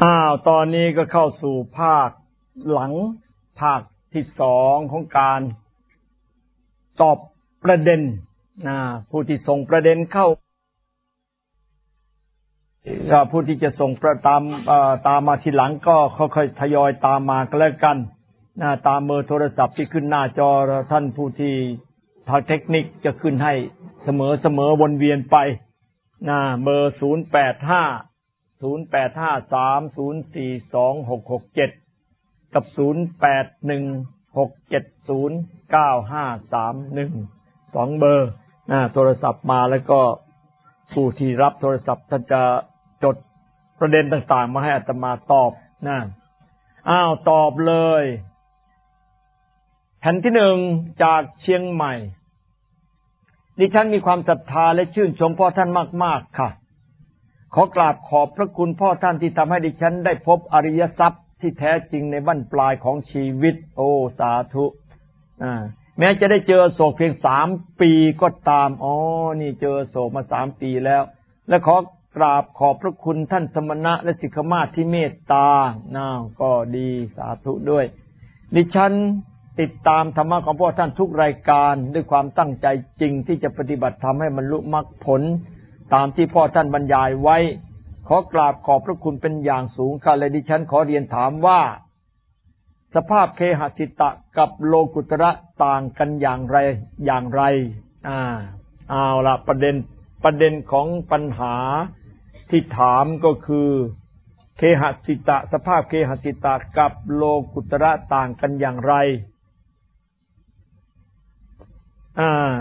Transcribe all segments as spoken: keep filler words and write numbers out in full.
อ้าวตอนนี้ก็เข้าสู่ภาคหลังภาคที่สองของการตอบประเด็นนะผู้ที่ส่งประเด็นเข้าผู้ที่จะส่งประตามตามมาทีหลังก็ค่อยๆทยอยตามมาก็แล้วกันนะตามเบอร์โทรศัพท์ที่ขึ้นหน้าจอท่านผู้ที่ทางเทคนิคจะขึ้นให้เสมอๆวนเวียนไปนะเบอร์ศูนย์ แปด ห้า ศูนย์ แปด ห้า สาม ศูนย์ สี่ สอง หก หก เจ็ดกับศูนย์ แปด หนึ่ง หก เจ็ด ศูนย์ เก้า ห้า สาม หนึ่ง สองเบอร์นะโทรศัพท์มาแล้วก็ผู้ที่รับโทรศัพท์ท่านจะจดประเด็นต่างๆมาให้อาตมาตอบนะอ้าวตอบเลยแผ่นที่หนึ่งจากเชียงใหม่ดิฉันมีความศรัทธาและชื่นชมพ่อท่านมากๆค่ะขอกราบขอบพระคุณพ่อท่านที่ทำให้ดิฉันได้พบอริยทรัพย์ที่แท้จริงในบั้นปลายของชีวิตโอ้สาธุอ่าแม้จะได้เจอโศกเพียงสามปีก็ตามอ๋อนี่เจอโศกมาสามปีแล้วและขอกราบขอบพระคุณท่านสมณะและสิกขมาศที่เมตตาน่าก็ดีสาธุด้วยดิฉันติดตามธรรมะของพ่อท่านทุกรายการด้วยความตั้งใจจริงที่จะปฏิบัติธรรมให้บรรลุมรรคผลตามที่พ่อท่านบรรยายไว้ขอกราบขอบพระคุณเป็นอย่างสูงค่ะและดิฉันขอเรียนถามว่าสภาพเคหสิตะกับโลกุตระต่างกันอย่างไรอย่างไรอ่าเอาละประเด็นประเด็นของปัญหาที่ถามก็คือเคหสิตะสภาพเคหสิตะกับโลกุตระต่างกันอย่างไรอ่า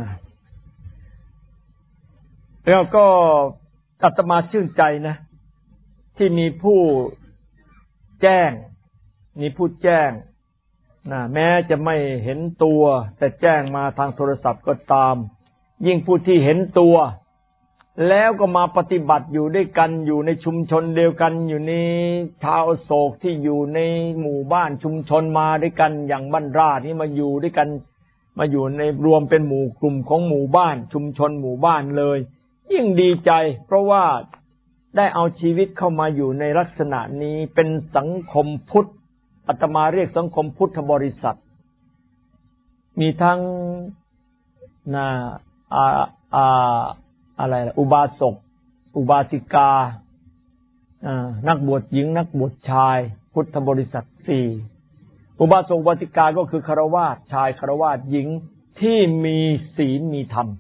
แล้วก็อาตมาชื่นใจนะที่มีผู้แจ้งมีผู้แจ้งนะแม้จะไม่เห็นตัวแต่แจ้งมาทางโทรศัพท์ก็ตามยิ่งผู้ที่เห็นตัวแล้วก็มาปฏิบัติอยู่ด้วยกันอยู่ในชุมชนเดียวกันอยู่ในชาวโศกที่อยู่ในหมู่บ้านชุมชนมาด้วยกันอย่างบ้านราชนี่มาอยู่ด้วยกันมาอยู่ในรวมเป็นหมู่กลุ่มของหมู่บ้านชุมชนหมู่บ้านเลยยิ่งดีใจเพราะว่าได้เอาชีวิตเข้ามาอยู่ในลักษณะนี้เป็นสังคมพุทธอาตมาเรียกสังคมพุทธบริษัทมีทั้งนาอาอาอะไรล่ะอุบาสกอุบาสิกาอ่านักบวชหญิงนักบวชชายพุทธบริษัทสี่อุบาสกอุบาสิกาก็คือฆราวาสชายฆราวาสหญิงที่มีศีลมีธรรม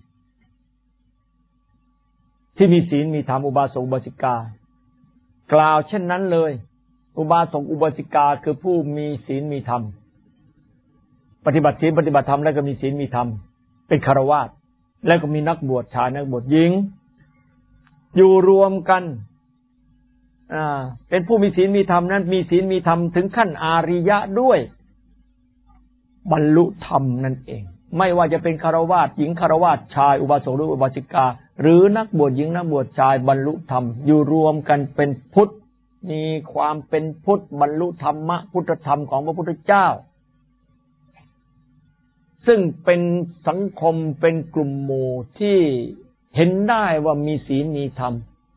ที่มีศีลมีธรรมอุบาสกอุบาสิกากล่าวเช่นนั้นเลยอุบาสกอุบาสิกาคือผู้มีศีลมีธรรมปฏิบัติศีลปฏิบัติธรรมแล้วก็มีศีลมีธรรมเป็นฆราวาสแล้วก็มีนักบวชชายนักบวชหญิงอยู่รวมกันอ่าเป็นผู้มีศีลมีธรรมนั้นมีศีลมีธรรมถึงขั้นอาริยะด้วยบรรลุธรรมนั่นเองไม่ว่าจะเป็นฆราวาสหญิงฆราวาสชายอุบาสกหรืออุบาสิกาหรือนักบวชหญิงนักบวชชายบรรลุธรรมอยู่รวมกันเป็นพุทธมีความเป็นพุทธบรรลุธรรมะพุทธธรรมของพระพุทธเจ้าซึ่งเป็นสังคมเป็นกลุ่มหมู่ที่เห็นได้ว่ามีศีลมีธรรม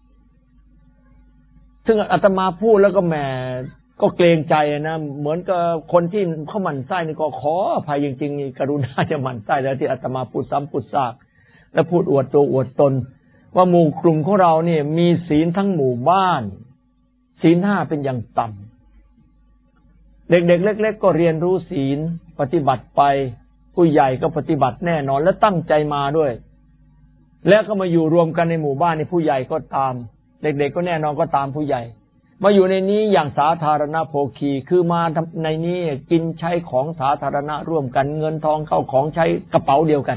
ซึ่งอาตมาพูดแล้วก็แหมก็เกรงใจนะเหมือนกับคนที่เขาหมั่นไส้นี่ก็ขออภัยจริงๆนี่กรุณาจะหมั่นไส้แล้วที่อาตมาพูดซ้ำพูดซากและพูดอวดตัวอวดตนว่าหมู่กลุ่มของเราเนี่ยมีศีลทั้งหมู่บ้านศีลห้าเป็นอย่างต่ำเด็กๆเล็กๆก็เรียนรู้ศีลปฏิบัติไปผู้ใหญ่ก็ปฏิบัติแน่นอนและตั้งใจมาด้วยแล้วก็มาอยู่รวมกันในหมู่บ้านในผู้ใหญ่ก็ตามเด็กๆก็แน่นอนก็ตามผู้ใหญ่มาอยู่ในนี้อย่างสาธารณโภคีคือมาในนี้กินใช้ของสาธารณะร่วมกันเงินทองเข้าของใช้กระเป๋าเดียวกัน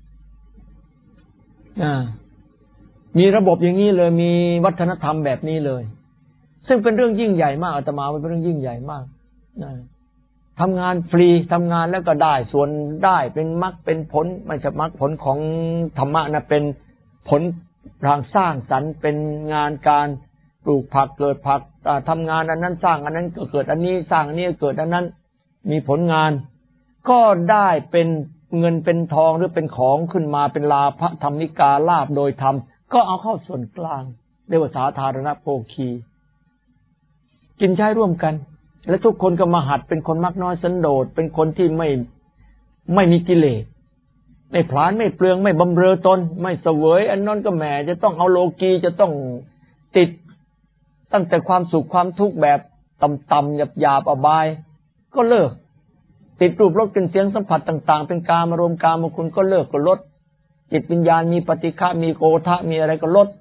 อ่ามีระบบอย่างนี้เลยมีวัฒนธรรมแบบนี้เลยซึ่งเป็นเรื่องยิ่งใหญ่มากอาตมาเป็นเรื่องยิ่งใหญ่มากนะทำงานฟรีทำงานแล้วก็ได้ส่วนได้เป็นมรรคเป็นผลไม่ใช่มรรคผลของธรรมะนะเป็นผลทางสร้างสรรค์เป็นงานการปลูกผักเกิดผักทำงานอันนั้นสร้างอันนั้นก็เกิดอันนี้สร้างอันนี้เกิดอันนั้นมีผลงานก็ได้เป็นเงินเป็นทองหรือเป็นของขึ้นมาเป็นลาภธรรมิกาลาภโดยธรรมก็เอาเข้าส่วนกลางเรียกว่าสาธารณโภคีกินใช้ร่วมกันและทุกคนก็มาหัดเป็นคนมักน้อยสันโดษเป็นคนที่ไม่ไม่มีกิเลสไม่ผลาญไม่เปลืองไม่บำเรอตนไม่เสวยอันนั้นก็แหมจะต้องเอาโลกีจะต้องติดตั้งแต่ความสุขความทุกข์แบบต่ำๆหยาบๆอบายก็เลิกติดรูปรสกลิ่นเสียงสัมผัสต่างๆเป็นกามารมณ์กามคุณก็เลิกก็ลดจิตวิญญาณมีปฏิฆะมีโกฏะมีอะไรก็ลด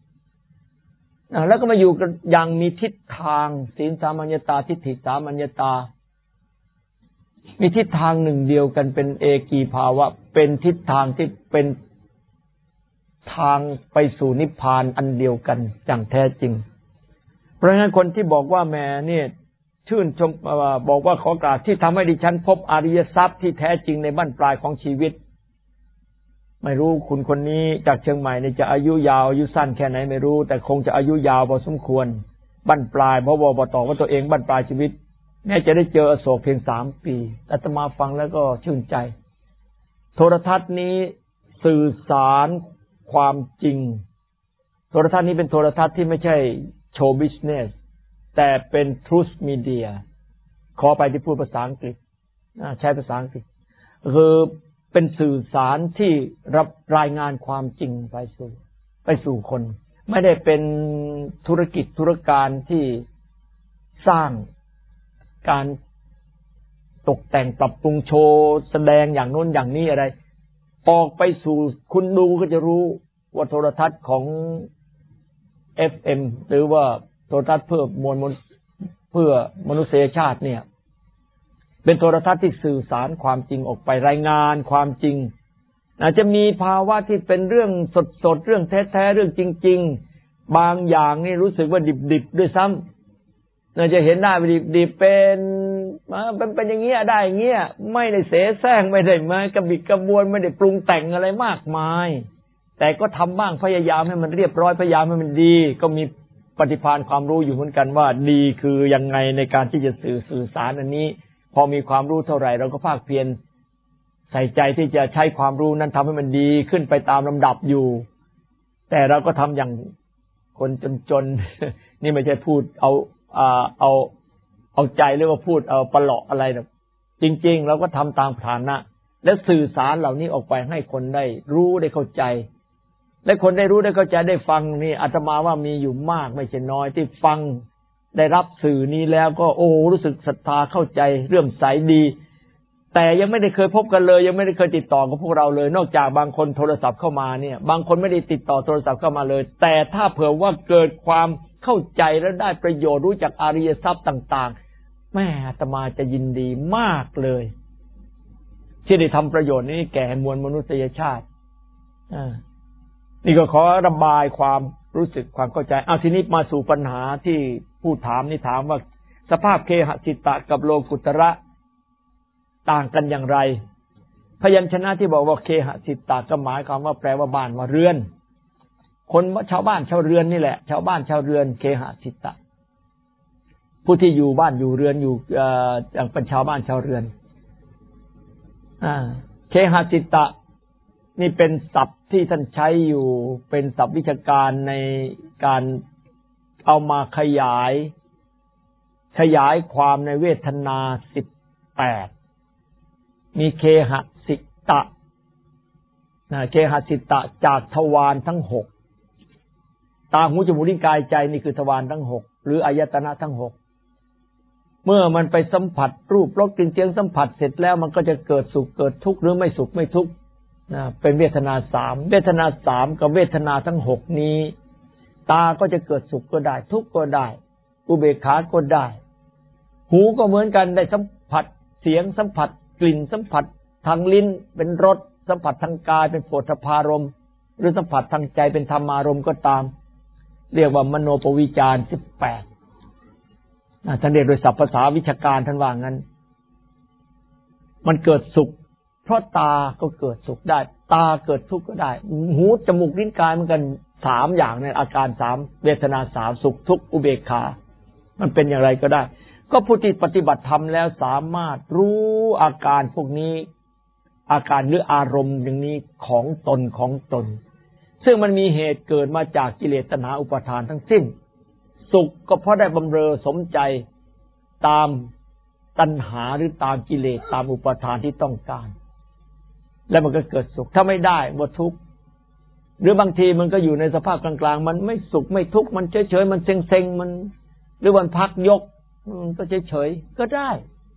แล้วก็มาอยู่กันอย่างมีทิศทางศีลสามัญญตาทิฏฐิสามัญญตามีทิศทางหนึ่งเดียวกันเป็นเอกีภาวะเป็นทิศทางที่เป็นทางไปสู่นิพพานอันเดียวกันอย่างแท้จริงเพราะฉะนั้นคนที่บอกว่าแม่เนี่ยชื่นชมบอกว่าขอกราบที่ทำให้ดิฉันพบอริยทรัพย์ที่แท้จริงในบั้นปลายของชีวิตไม่รู้คุณคนนี้จากเชียงใหม่เนี่ยจะอายุยาวอายุสั้นแค่ไหนไม่รู้แต่คงจะอายุยาวพอสมควรบั้นปลายเพราะว่าบอกต่อว่าตัวเองบั้นปลายชีวิตแม้จะได้เจออโศกเพียงสามปีอาตมาฟังแล้วก็ชื่นใจโทรทัศน์นี้สื่อสารความจริงโทรทัศน์นี้เป็นโทรทัศน์ที่ไม่ใช่โชว์บิสเนสแต่เป็น truth media ขอไปที่พูดภาษาอังกฤษใช้ภาษาอังกฤษคือเป็นสื่อสารที่รับรายงานความจริงไปสู่ไปสู่คนไม่ได้เป็นธุรกิจธุรการที่สร้างการตกแต่งปรับปรุงโชว์แสดงอย่างโน้นอย่างนี้อะไรออกไปสู่คุณดูก็จะรู้ว่าโทรทัศน์ของ เอฟ เอ็ม หรือว่าโทรทัศน์เพื่อมวลมนุษย์เพื่อมนุษยชาติเนี่ยเป็นโทรทัศน์ที่สื่อสารความจริงออกไปรายงานความจริงอาจจะมีภาวะที่เป็นเรื่องสดๆเรื่องแท้ๆเรื่องจริงๆบางอย่างนี่รู้สึกว่าดิบๆด้วยซ้ำเราจะเห็นได้ว่าดิบๆเป็นเป็นเป็นอย่างเงี้ยได้อย่างเงี้ยไม่ได้เสแสร้งไม่ได้มากระบิดกระบวนไม่ได้ปรุงแต่งอะไรมากมายแต่ก็ทำบ้างพยายามให้มันเรียบร้อยพยายามให้มันดีก็มีปฏิภาณความรู้อยู่เหมือนกันว่าดีคือยังไงในการที่จะสื่อสื่อสารอันนี้พอมีความรู้เท่าไหร่เราก็ภาคเพียรใส่ใจที่จะใช้ความรู้นั้นทำให้มันดีขึ้นไปตามลำดับอยู่แต่เราก็ทำอย่างคนจนๆนี่ไม่ใช่พูดเอาเอาเอาเอาใจหรือว่าพูดเอาประหลาะอะไรนะจริงๆเราก็ทำตามฐานะและสื่อสารเหล่านี้ออกไปให้คนได้รู้ได้เข้าใจและคนได้รู้ได้เข้าใจได้ฟังนี่อาตมาว่ามีอยู่มากไม่ใช่น้อยที่ฟังได้รับสื่อนี้แล้วก็โอ้รู้สึกศรัทธาเข้าใจเรื่อมใสดีแต่ยังไม่ได้เคยพบกันเลยยังไม่ได้เคยติดต่อกับพวกเราเลยนอกจากบางคนโทรศัพท์เข้ามาเนี่ยบางคนไม่ได้ติดต่อโทรศัพท์เข้ามาเลยแต่ถ้าเผื่อว่าเกิดความเข้าใจและได้ประโยชน์รู้จักอริยทรัพย์ต่างๆแม่อาตมาจะยินดีมากเลยที่ได้ทำประโยชน์นี้แก่มวลมนุษยชาติอ่านี่ก็ขอระบายความรู้สึกความเข้าใจเอาทีนี้มาสู่ปัญหาที่ผู้ถามนี่ถามว่าสภาพเคหสิตะกับโลกุตระต่างกันอย่างไรพยัญชนะที่บอกว่าเคหสิตะก็หมายความว่าแปลว่าบ้านว่าเรือนคนชาวบ้านชาวเรือนนี่แหละชาวบ้านชาวเรือนเคหสิตะผู้ที่อยู่บ้านอยู่เรือนอยู่เอ่ออย่างเป็นชาวบ้านชาวเรือนอ่าเคหสิตะนี่เป็นศัพท์ที่ท่านใช้อยู่เป็นศัพท์วิชาการในการเอามาขยายขยายความในเวทนาสิบแปดมีเคหสิตะนะเคหสิตะจากทวารทั้งหกตาหูจมูกลิ้นกายใจนี่คือทวารทั้งหกหรืออายตนะทั้งหกเมื่อมันไปสัมผัสรูปรสกลิ่นเสียงสัมผัสเสร็จแล้วมันก็จะเกิดสุขเกิดทุกข์หรือไม่สุขไม่ทุกข์นะเป็นเวทนาสามเวทนาสามกับเวทนาทั้งหกนี้ตาก็จะเกิดสุขก็ได้ทุกข์ก็ได้อุเบกขาก็ได้หูก็เหมือนกันได้สัมผัสเสียงสัมผัสกลิ่นสัมผัสทางลิ้นเป็นรสสัมผัสทางกายเป็นโผฏฐัพพารมณ์หรือสัมผัสทางใจเป็นธรรมารมณ์ก็ตามเรียกว่ามโนปวิจารสิบแปดท่านเรียกโดยศัพท์ภาษาวิชาการท่านว่างั้นมันเกิดสุขเพราะตาก็เกิดสุขได้ตาเกิดทุกข์ก็ได้หูจมูกลิ้นกายเหมือนกันสามอย่างในอาการสามเวทนาสามสุขทุกข์อุเบกขามันเป็นอย่างไรก็ได้ก็ผู้ที่ปฏิบัติธรรมแล้วสามารถรู้อาการพวกนี้อาการหรืออารมณ์อย่างนี้ของตนของตนซึ่งมันมีเหตุเกิดมาจากกิเลสตัณหาอุปาทานทั้งสิ้นสุขก็เพราะได้บำเรอสมใจตามตัณหาหรือตามกิเลสตามอุปทานที่ต้องการแล้วมันก็เกิดสุขถ้าไม่ได้หมดทุกข์หรือบางทีมันก็อยู่ในสภาพกลางๆมันไม่สุขไม่ทุกข์มันเฉยๆมันเซ็งๆมันหรือวันพักยกมันก็เฉยๆก็ได้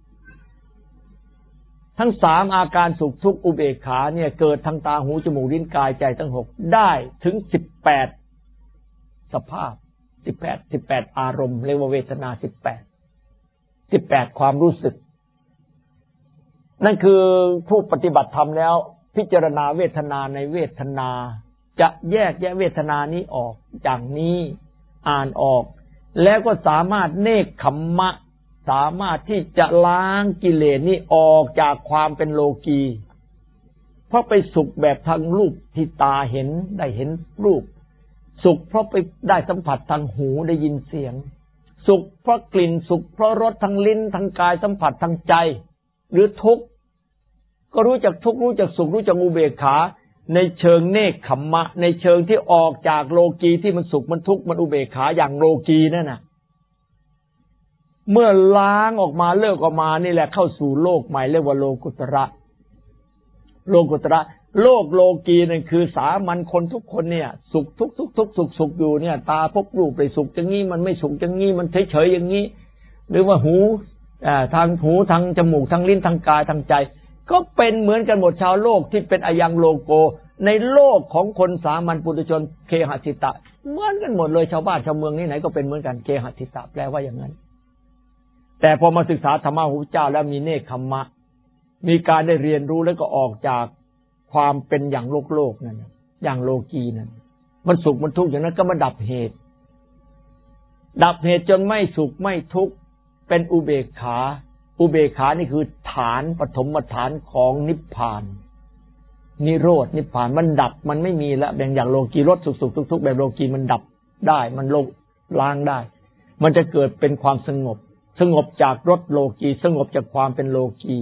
ทั้งสามอาการสุขทุกข์อุเบกขาเนี่ยเกิดทางตาหูจมูกลิ้นกายใจทั้งหกได้ถึงสิบแปดสภาพสิบแปดสิบแปดอารมณ์เรียกว่าเวทนาสิบแปดสิบแปดความรู้สึกนั่นคือผู้ปฏิบัติธรรมแล้วพิจารณาเวทนาในเวทนาจะแยกแยะเวทนานี้ออกอย่างนี้อ่านออกแล้วก็สามารถเนกขัมมะสามารถที่จะล้างกิเลสนี้ออกจากความเป็นโลกีเพราะไปสุขแบบทางรูปที่ตาเห็นได้เห็นรูปสุขเพราะไปได้สัมผัสทางหูได้ยินเสียงสุขเพราะกลิ่นสุขเพราะรสทางลิ้นทางกายสัมผัสทางใจหรือทุกข์ก็รู้จักทุกข์รู้จักสุขรู้จักอุเบกขาในเชิงเนกขัมมะในเชิงที่ออกจากโลกีที่มันสุขมันทุกข์มันอุเบกขาอย่างโลกีนั่นน่ะเมื่อล้างออกมาเลิกออกมานี่แหละเข้าสู่โลกใหม่เรียกว่าโลกุตระโลกุตระโลกโลกีนั่นคือสามัญคนทุกคนเนี่ยสุขทุกทุกทุกสุขสุขอยู่เนี่ยตาพบรูปไปสุขอย่างนี้มันไม่สุขอย่างนี้มันเฉยๆอย่างนี้หรือว่าหูอ่าทางหูทางจมูกทางลิ้นทางกายทางใจก็เป็นเหมือนกันหมดชาวโลกที่เป็นอายังโลโกในโลกของคนสามัญปุถุชนเคหสิตะเหมือนกันหมดเลยชาวบ้านชาวเมืองนี่ไหนก็เป็นเหมือนกันเคหสิตะแปลว่าอย่างนั้นแต่พอมาศึกษาธรรมะของพระเจ้าแล้วมีเนกขัมมะมีการได้เรียนรู้แล้วก็ออกจากความเป็นอย่างโลกโลกนั่นอย่างโลกีนั่นมันสุขมันทุกข์อย่างนั้นก็มาดับเหตุดับเหตุจนไม่สุขไม่ทุกข์เป็นอุเบกขาอุเบกขานี่คือฐานปฐมฐานของนิพพานนิโรธนิพพานมันดับมันไม่มีแล้วแบบอย่างโลกีรสสุขสุขทุกข์แบบโลกีมันดับได้มันลงล้างได้มันจะเกิดเป็นความสงบสงบจากรสโลกีสงบจากความเป็นโลกี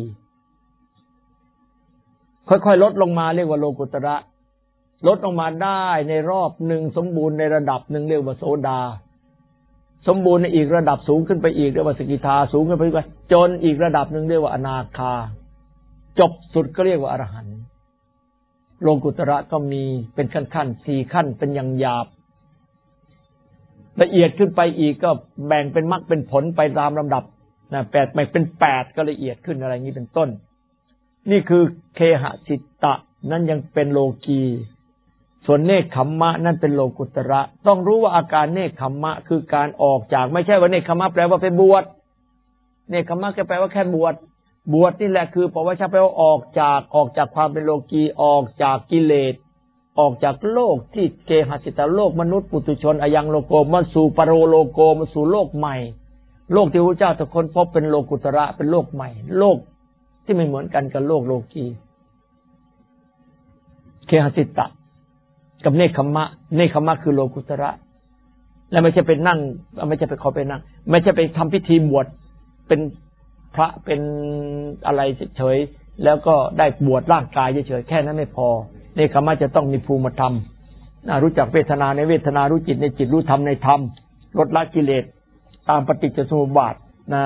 ค่อยๆลดลงมาเรียกว่าโลกุตระลดลงมาได้ในรอบหนึ่งสมบูรณ์ในระดับหนึ่งเรียกว่าโสดาสมบูรณ์ในอีกระดับสูงขึ้นไปอีกเรียกว่าสกิทาสูงขึ้นไปอีกจนอีกระดับหนึ่งเรียกว่าอนาคาจบสุดก็เรียกว่าอรหันต์โลกุตระก็มีเป็นขั้นๆสี่ขั้นเป็นอย่างหยาบละเอียดขึ้นไปอีกก็แบ่งเป็นมรรคเป็นผลไปตามลำดับนะแปดไม่เป็นแปดก็ละเอียดขึ้นอะไรอย่างนี้เป็นต้นนี่คือเคหสิตะนั่นยังเป็นโลกีส่วนเนกขัมมะนั่นเป็นโลกุตระต้องรู้ว่าอาการเนกขัมมะคือการออกจากไม่ใช่ว่าเนกขัมมะแปลว่าไปบวชเนกขัมมะก็แปลว่าแค่บวชบวชนี่แหละคือปวชแปลว่าออกจากออกจากความเป็นโลกีออกจากกิเลสออกจากโลกที่เคหสิตะโลกมนุษย์ปุถุชนอายังโลโกมาสู่ปโรโลโกมาสู่โลกใหม่โลกที่พระเจ้าทุกคนพบเป็นโลกุตระเป็นโลกใหม่โลกที่ไม่เหมือนกันกับโลกโลกีเคหสิตะกับเนคขมะเนคขมะคือโลกุตระและไม่ใช่ไปนั่งไม่ใช่ไปขอไปนั่งไม่ใช่ไปทำพิธีบวชเป็นพระเป็นอะไรเฉยๆแล้วก็ได้บวชร่างกายเฉยๆแค่นั้นไม่พอเนคขมะจะต้องมีภูมิธรรมรู้จักเวทนาในเวทนารู้จิตในจิตรู้ธรรมในธรรมลดละกิเลสตามปฏิจจสมุปบาทนะ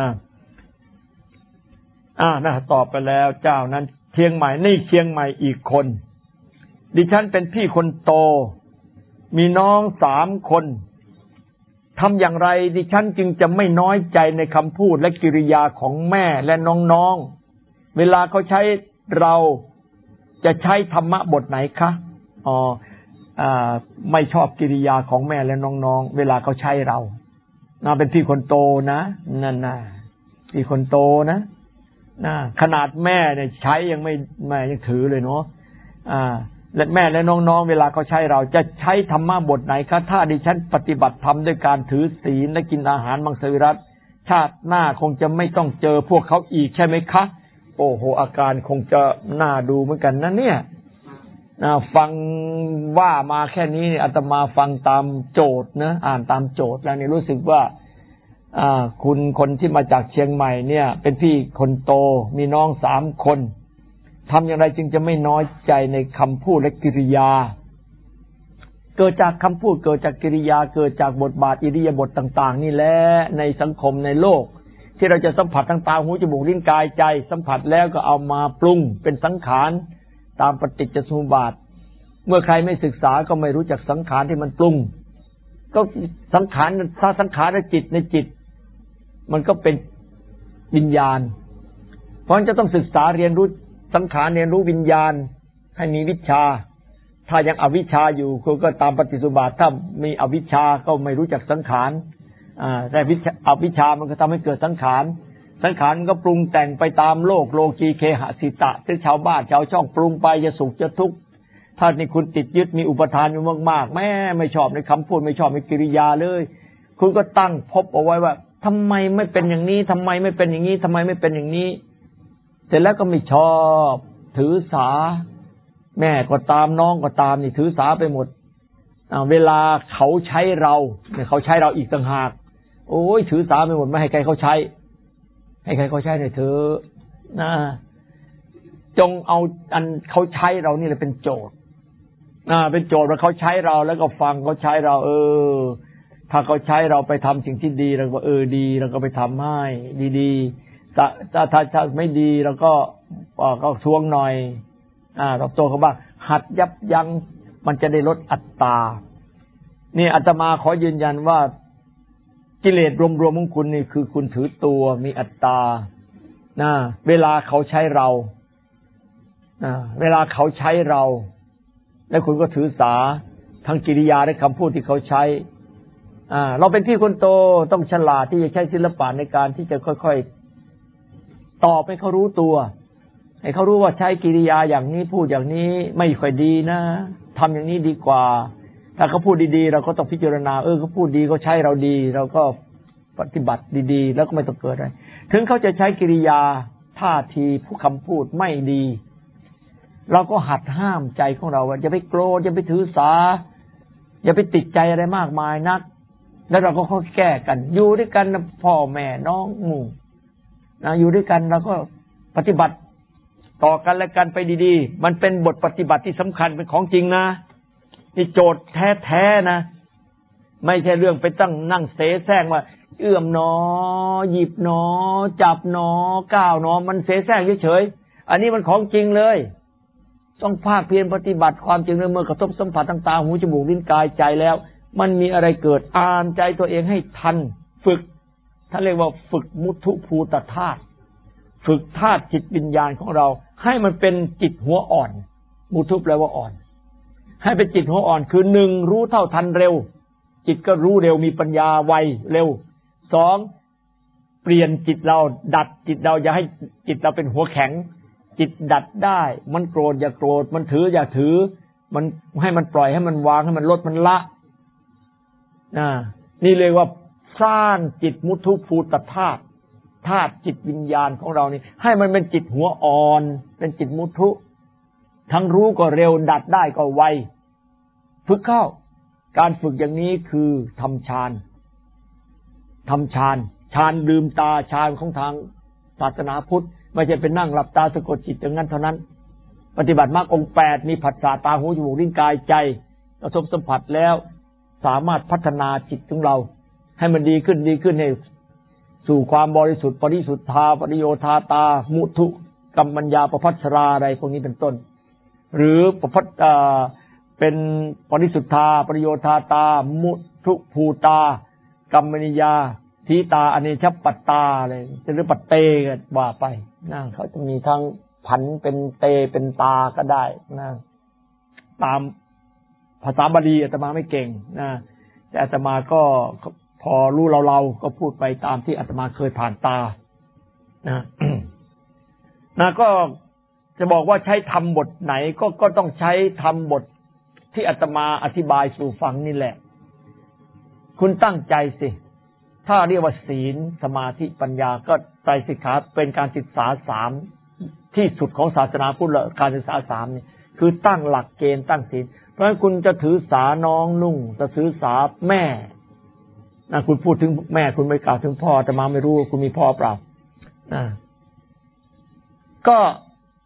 อ่านะตอบไปแล้วเจ้านั้นเชียงใหม่นี่เชียงใหม่อีกคนดิฉันเป็นพี่คนโตมีน้องสามคนทำอย่างไรดิฉันจึงจะไม่น้อยใจในคำพูดและกิริยาของแม่และน้องๆเวลาเขาใช้เราจะใช้ธรรมะบทไหนคะอ๋ออ่าไม่ชอบกิริยาของแม่และน้องๆเวลาเขาใช้เราน่าเป็นพี่คนโตนะนั่นน่ะพี่คนโตนะนะขนาดแม่เนี่ยใช้ยังไม่แม่ยังถือเลยเนาะอ่าและแม่และน้องๆเวลาเขาใช้เราจะใช้ธรรมะบทไหนคะถ้าดิฉันปฏิบัติธรรมด้วยการถือศีลและกินอาหารมังสวิรัติชาติหน้าคงจะไม่ต้องเจอพวกเขาอีกใช่ไหมคะโอ้โหอาการคงจะน่าดูเหมือนกันนะเนี่ยฟังว่ามาแค่นี้อาตมาฟังตามโจทย์นะอ่านตามโจทย์แล้วนี่รู้สึกว่าอ่าคุณคนที่มาจากเชียงใหม่เนี่ยเป็นพี่คนโตมีน้องสามคนทำอย่างไรจึงจะไม่น้อยใจในคำพูดและกิริยาเกิดจากคำพูดเกิดจากกิริยาเกิดจากบทบาทอิริยาบถต่างๆนี่แหละในสังคมในโลกที่เราจะสัมผัสทางตาหูจมูกลิ้นกายใจสัมผัสแล้วก็เอามาปรุงเป็นสังขารตามปฏิจจสมุปบาทเมื่อใครไม่ศึกษาก็ไม่รู้จักสังขารที่มันปรุงก็สังขารถ้าสังขารในจิตในจิตมันก็เป็นวิญญาณเพราะฉะนั้นจะต้องศึกษาเรียนรู้สังขารเรียนรู้วิญญาณให้มีวิชาถ้ายังอวิชชาอยู่คุณก็ตามปฏิจจสมุปบาทถ้ามีอวิชชาก็ไม่รู้จักสังขารอ่าแต่วิชาอวิชชามันก็ทำให้เกิดสังขารสังขารมันก็ปรุงแต่งไปตามโลกโลกีเคหสิตะที่ชาวบ้านชาวช่องปรุงไปจะสุขจะทุกข์ถ้านี่คุณติดยึดมีอุปทานอยู่มากๆแม่ไม่ชอบในคำพูดไม่ชอบในกิริยาเลยคุณก็ตั้งพบเอาไว้ว่าทำไมไม่เป็นอย่างนี้ทำไมไม่เป็นอย่างนี้ทำไมไม่เป็นอย่างนี้เสร็จแล้วก็ไม่ชอบถือสาแม่ก็ตามน้องก็ตามนี่ถือสาไปหมดเวลาเขาใช้เราเนี่ยเขาใช้เราอีกต่างหากโอ้ยถือสาไปหมดไม่ให้ใครเขาใช้ให้ใครเขาใช้หน่อยเถอะนะจงเอาอันเขาใช้เรานี่แหละเป็นโจทย์อ่าเป็นโจทย์ว่าเขาใช้เราแล้วก็ฟังเขาใช้เราเออถ้าเขาใช้เราไปทำสิ่งที่ดีเราก็เออดีเราก็ไปทำให้ดีๆถ้าถ้าถ้าไม่ดีเราก็ก็ทวงหน่อยอ่าตอบโต้เขาบ้างหัดยับยั้งมันจะได้ลดอัตตานี่อาตมาขอยืนยันว่ากิเลสรวมๆของคุณนี่คือคุณถือตัวมีอัตตานะเวลาเขาใช้เรานะเวลาเขาใช้เราแล้วคุณก็ถือสาทั้งกิริยาและคำพูดที่เขาใช้อ่าเราเป็นพี่คนโตต้องฉลาดที่จะใช้ศิลปะในการที่จะค่อยๆตอบให้เขารู้ตัวให้เขารู้ว่าใช้กิริยาอย่างนี้พูดอย่างนี้ไม่ค่อยดีนะทำอย่างนี้ดีกว่าถ้าเขาพูดดีๆเราก็ต้องพิจารณาเออเขาพูดดีเขาใช้เราดีเราก็ปฏิบัติดีๆแล้วก็ไม่ต้องเกิดอะไรถึงเขาจะใช้กิริยาท่าทีผู้คำพูดไม่ดีเราก็หัดห้ามใจของเราว่าอย่าไปโกรธอย่าไปถือสาอย่าไปติดใจอะไรมากมายนักแล้วเราก็ค่อยแก้กันอยู่ด้วยกันนะพ่อแม่น้องหมู่นะอยู่ด้วยกันเราก็ปฏิบัติต่อกันและกันไปดีๆมันเป็นบทปฏิบัติที่สำคัญเป็นของจริงนะนี่โจทย์แท้ๆนะไม่ใช่เรื่องไปตั้งนั่งเสแสร้งว่าเอื้อมหนอหยิบหนอจับหนอก้าวหนอมันเสแสร้งเฉยๆอันนี้มันของจริงเลยต้องภาคเพียรปฏิบัติความจริงเมื่อกระทบสัมผัสต่างๆหูจมูกลิ้นกายใจแล้วมันมีอะไรเกิดอ่านใจตัวเองให้ทันฝึกท่านเรียกว่าฝึกมุทุภูตธาตุฝึกธาตุจิตวิญญาณของเราให้มันเป็นจิตหัวอ่อนมุทุแปลว่าอ่อนให้เป็นจิตหัวอ่อนคือหนึ่งรู้เท่าทันเร็วจิตก็รู้เร็วมีปัญญาไวเร็วสองเปลี่ยนจิตเราดัดจิตเราอย่าให้จิตเราเป็นหัวแข็งจิตดัดได้มันโกรธอย่าโกรธมันถืออย่าถือมันให้มันปล่อยให้มันวางให้มันลดมันละนะนี่เรียกว่าสร้างจิตมุทุภูตธาตุธาตุจิตวิญญาณของเรานี่ให้มันเป็นจิตหัวอ่อนเป็นจิตมุทุทั้งรู้ก็เร็วดัดได้ก็ไวฝึกเข้าการฝึกอย่างนี้คือทำฌานทำฌานฌานลืมตาฌานของทางศาสนาพุทธไม่ใช่เป็นนั่งหลับตาสะกดจิตอย่างนั้นเท่านั้นปฏิบัติมรรคองค์แปดมีผัสสะตาหูจมูกลิ้นกายใจกระทบสัมผัสแล้วสามารถพัฒนาจิตของเราให้มันดีขึ้นดีขึ้นให้สู่ความบริสุทธิ์ปริสุทธาปริโยธาตามุทุกัมมัญญาประภัสราอะไรพวกนี้เป็นต้นหรือประภัสเป็นปริสุทธาปริโยธาตามุทุภูตากัมมัญญาทีตาอเนชปัตตาอะไรจะเรียกปัตเตก็ว่าไปนะเขาจะมีทั้งผันเป็นเตเป็นตาก็ได้นะตามภาษาบาลีอาตมาไม่เก่งนะแต่อาตมาก็พอรู้เราๆก็พูดไปตามที่อาตมาเคยผ่านตานะ นะก็จะบอกว่าใช้ทำบทไหนก็ก็ต้องใช้ทำบทที่อาตมาอธิบายสู่ฟังนี่แหละคุณตั้งใจสิถ้าเรียกว่าศีลสมาธิปัญญาก็ไตรสิกขาเป็นการศึกษาสามที่สุดของศาสนาพุทธละการศึกษาสามนี่คือตั้งหลักเกณฑ์ตั้งศีลเพราะฉะนั้นคุณจะถือสาน้องนุ่งจะถือสาแม่นะคุณพูดถึงแม่คุณไม่กล่าวถึงพ่อแต่มาไม่รู้คุณมีพ่อเปล่านะก็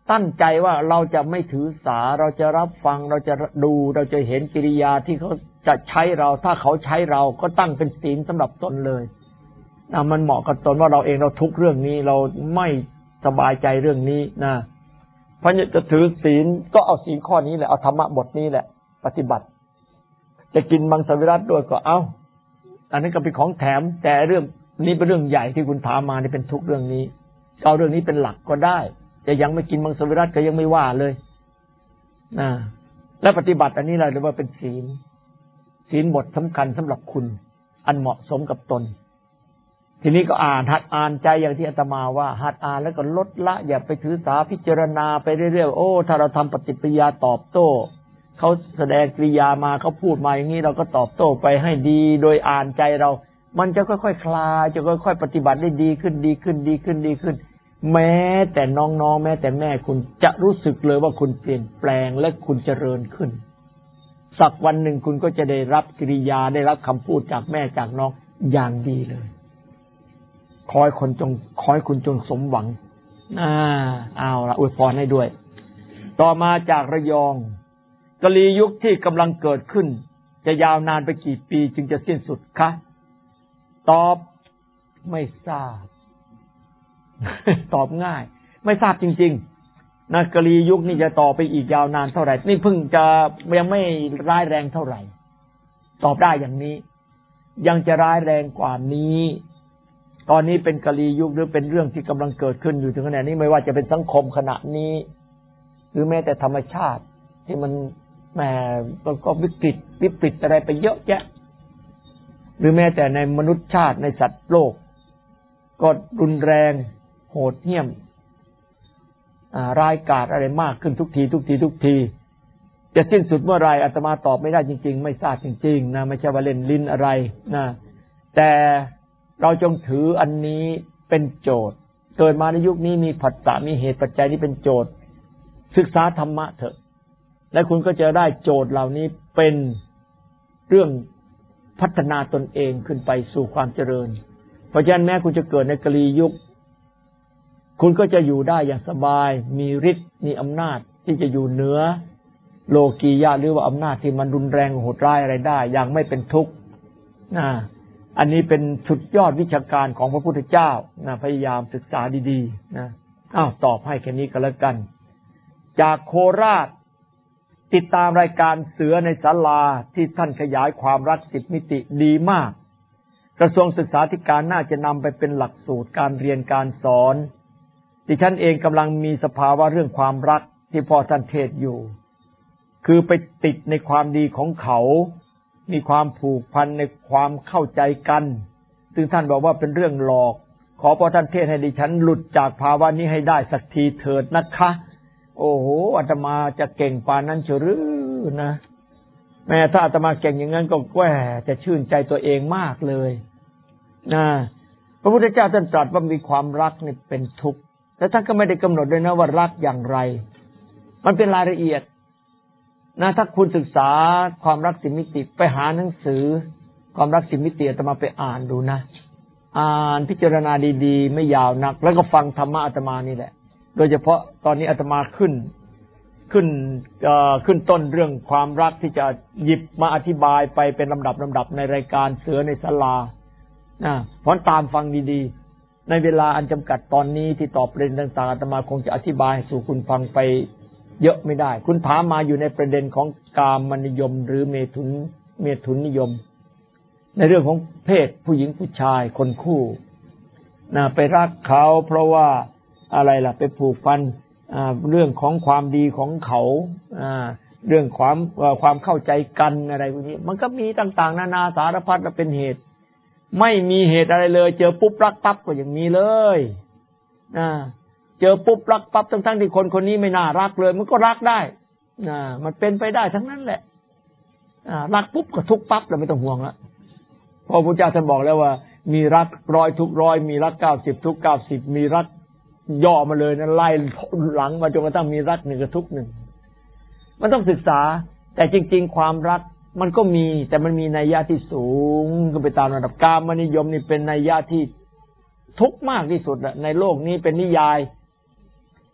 ตั้งใจว่าเราจะไม่ถือสาเราจะรับฟังเราจะดูเราจะเห็นกิริยาที่เขาจะใช้เราถ้าเขาใช้เราก็ตั้งเป็นศีลสำหรับตนเลยนะมันเหมาะกับตนว่าเราเองเราทุกข์เรื่องนี้เราไม่สบายใจเรื่องนี้นะเพราะจะถือศีลก็เอาศีลข้อนี้แหละเอาธรรมะบทนี้แหละปฏิบัติจะกินมังสวิรัติด้วยก็เอาอันนี้ก็เป็นของแถมแต่เรื่องนี้เป็นเรื่องใหญ่ที่คุณถามมานี่เป็นทุกเรื่องนี้เอาเรื่องนี้เป็นหลักก็ได้จะยังไม่กินมังสวิรัติก็ยังไม่ว่าเลยนะและปฏิบัติอันนี้เราเรียกว่าเป็นศีลศีลบทสำคัญสำหรับคุณอันเหมาะสมกับตนทีนี้ก็อ่านหัดอ่านใจอย่างที่อาตมาว่าหัดอ่านแล้วก็ลดละอย่าไปถือสาพิจารณาไปเรื่อยๆโอ้ถ้าเราทำปฏิกิริยาตอบโต้เขาแสดงกริยามาเขาพูดมาอย่างนี้เราก็ตอบโต้ไปให้ดีโดยอ่านใจเรามันจะค่อยๆ ค, คลายจะค่อยๆปฏิบัติได้ดีขึ้นดีขึ้นดีขึ้นดีขึ้นแม้แต่น้องๆแม้แต่แม่คุณจะรู้สึกเลยว่าคุณเปลี่ยนแปลงและคุณเจริญขึ้นสักวันหนึ่งคุณก็จะได้รับกิริยาได้รับคำพูดจากแม่จากน้องอย่างดีเลยขอให้คนจงขอให้คุณจงสมหวังอ่าเอาละอวยพรให้ด้วยต่อมาจากระยองกลียุคที่กำลังเกิดขึ้นจะยาวนานไปกี่ปีจึงจะสิ้นสุดคะตอบไม่ทราบ ตอบง่ายไม่ทราบจริงๆนะกลียุคนี่จะต่อไปอีกยาวนานเท่าไหร่นี่เพิ่งจะยังไม่ร้ายแรงเท่าไหร่ตอบได้อย่างนี้ยังจะร้ายแรงกว่านี้ตอนนี้เป็นกลียุคหรือเป็นเรื่องที่กำลังเกิดขึ้นอยู่ถึงขณะนี้ไม่ว่าจะเป็นสังคมขณะนี้หรือแม้แต่ธรรมชาติที่มันแหมก็วิกฤตวิปริตอะไรไปเยอะแยะหรือแม้แต่ในมนุษยชาติในสัตว์โลกก็รุนแรงโหดเหี้ยมร้ายกาจอะไรมากขึ้นทุกทีทุกทีทุกทีจะสิ้นสุดเมื่อไรอาตมาตอบไม่ได้จริงๆไม่ทราบจริงๆนะไม่ใช่ว่าเล่นลิ้นอะไรนะแต่เราจงถืออันนี้เป็นโจทย์เกิดมาในยุคนี้มีผัสสะมีเหตุปัจจัยนี้เป็นโจทย์ศึกษาธรรมะเถอะและคุณก็จะได้โจทย์เหล่านี้เป็นเรื่องพัฒนาตนเองขึ้นไปสู่ความเจริญเพราะฉะนั้นแม้คุณจะเกิดในกลียุคคุณก็จะอยู่ได้อย่างสบายมีฤทธิ์มีอำนาจที่จะอยู่เหนือโลกียะหรือว่าอำนาจที่มันรุนแรงโหดร้ายอะไรได้อย่างไม่เป็นทุกข์นะอันนี้เป็นสุดยอดวิชาการของพระพุทธเจ้านะพยายามศึกษาดีๆนะอ้าวตอบให้แค่นี้ก็แล้วกันจากโคราชติดตามรายการเสือในศาลาที่ท่านขยายความรักสิบมิติดีมากกระทรวงศึกษาธิการน่าจะนำไปเป็นหลักสูตรการเรียนการสอนดิฉันเองกำลังมีสภาวะเรื่องความรักที่พ่อท่านเทศอยู่คือไปติดในความดีของเขามีความผูกพันในความเข้าใจกันซึ่งท่านบอกว่าเป็นเรื่องหลอกขอพ่อท่านเทศให้ดิฉันหลุดจากภาวะนี้ให้ได้สักทีเถิดนะคะโอ้โหอาตมาจะเก่งปานนั้นเฉยหรือนะแม้ถ้าอาตมาเก่งอย่างนั้นก็แหวจะชื่นใจตัวเองมากเลยนะพระพุทธเจ้าท่านตรัสว่ามีความรักนี่เป็นทุกข์แต่ท่านก็ไม่ได้กำหนดด้วยนะว่ารักอย่างไรมันเป็นรายละเอียดนะถ้าคุณศึกษาความรักสิบมิติไปหาหนังสือความรักสิบมิติอาตมาไปอ่านดูนะอ่านพิจารณาดีๆไม่ยาวนักแล้วก็ฟังธรรมะอาตมานี่แหละโดยเฉพาะตอนนี้อาตมาขึ้นขึ้นเอ่อขึ้นต้นเรื่องความรักที่จะหยิบมาอธิบายไปเป็นลำดับลำดับในรายการเสือในศาลานะเพราะตามฟังดีๆในเวลาอันจำกัดตอนนี้ที่ตอบประเด็นต่างๆอาตมาคงจะอธิบายสู่คุณฟังไปเยอะไม่ได้คุณถามมาอยู่ในประเด็นของกามนิยมหรือเมถุนเมถุนนิยมในเรื่องของเพศผู้หญิงผู้ชายคนคู่นะไปรักเขาเพราะว่าอะไรล่ะไปผูกพันเรื่องของความดีของเขาเรื่องความความเข้าใจกันอะไรพวกนี้มันก็มีต่างๆนานาสารพัดเป็นเหตุไม่มีเหตุอะไรเลยเจอปุ๊บรักปั๊บก็อย่างนี้เลยนะเจอปุ๊บรักปั๊บทั้งๆที่คนคนนี้ไม่น่ารักเลยมันก็รักได้นะมันเป็นไปได้ทั้งนั้นแหละรักปุ๊บก็ทุกปั๊บเราไม่ต้องห่วงละเพราะพระพุทธเจ้าท่านบอกแล้วว่ามีรักร้อยทุกร้อยมีรักเก้าสิบทุกเก้าสิบมีรักย่อมาเลยนะไล่หลังมาจนกระทั่งมีรักหนึ่งกับทุกหนึ่งมันต้องศึกษาแต่จริงๆความรักมันก็มีแต่มันมีนัยยะที่สูงขึ้นไปตามระดับกามนิยมนี่เป็นนัยยะที่ทุกข์มากที่สุดในโลกนี้เป็นนิยาย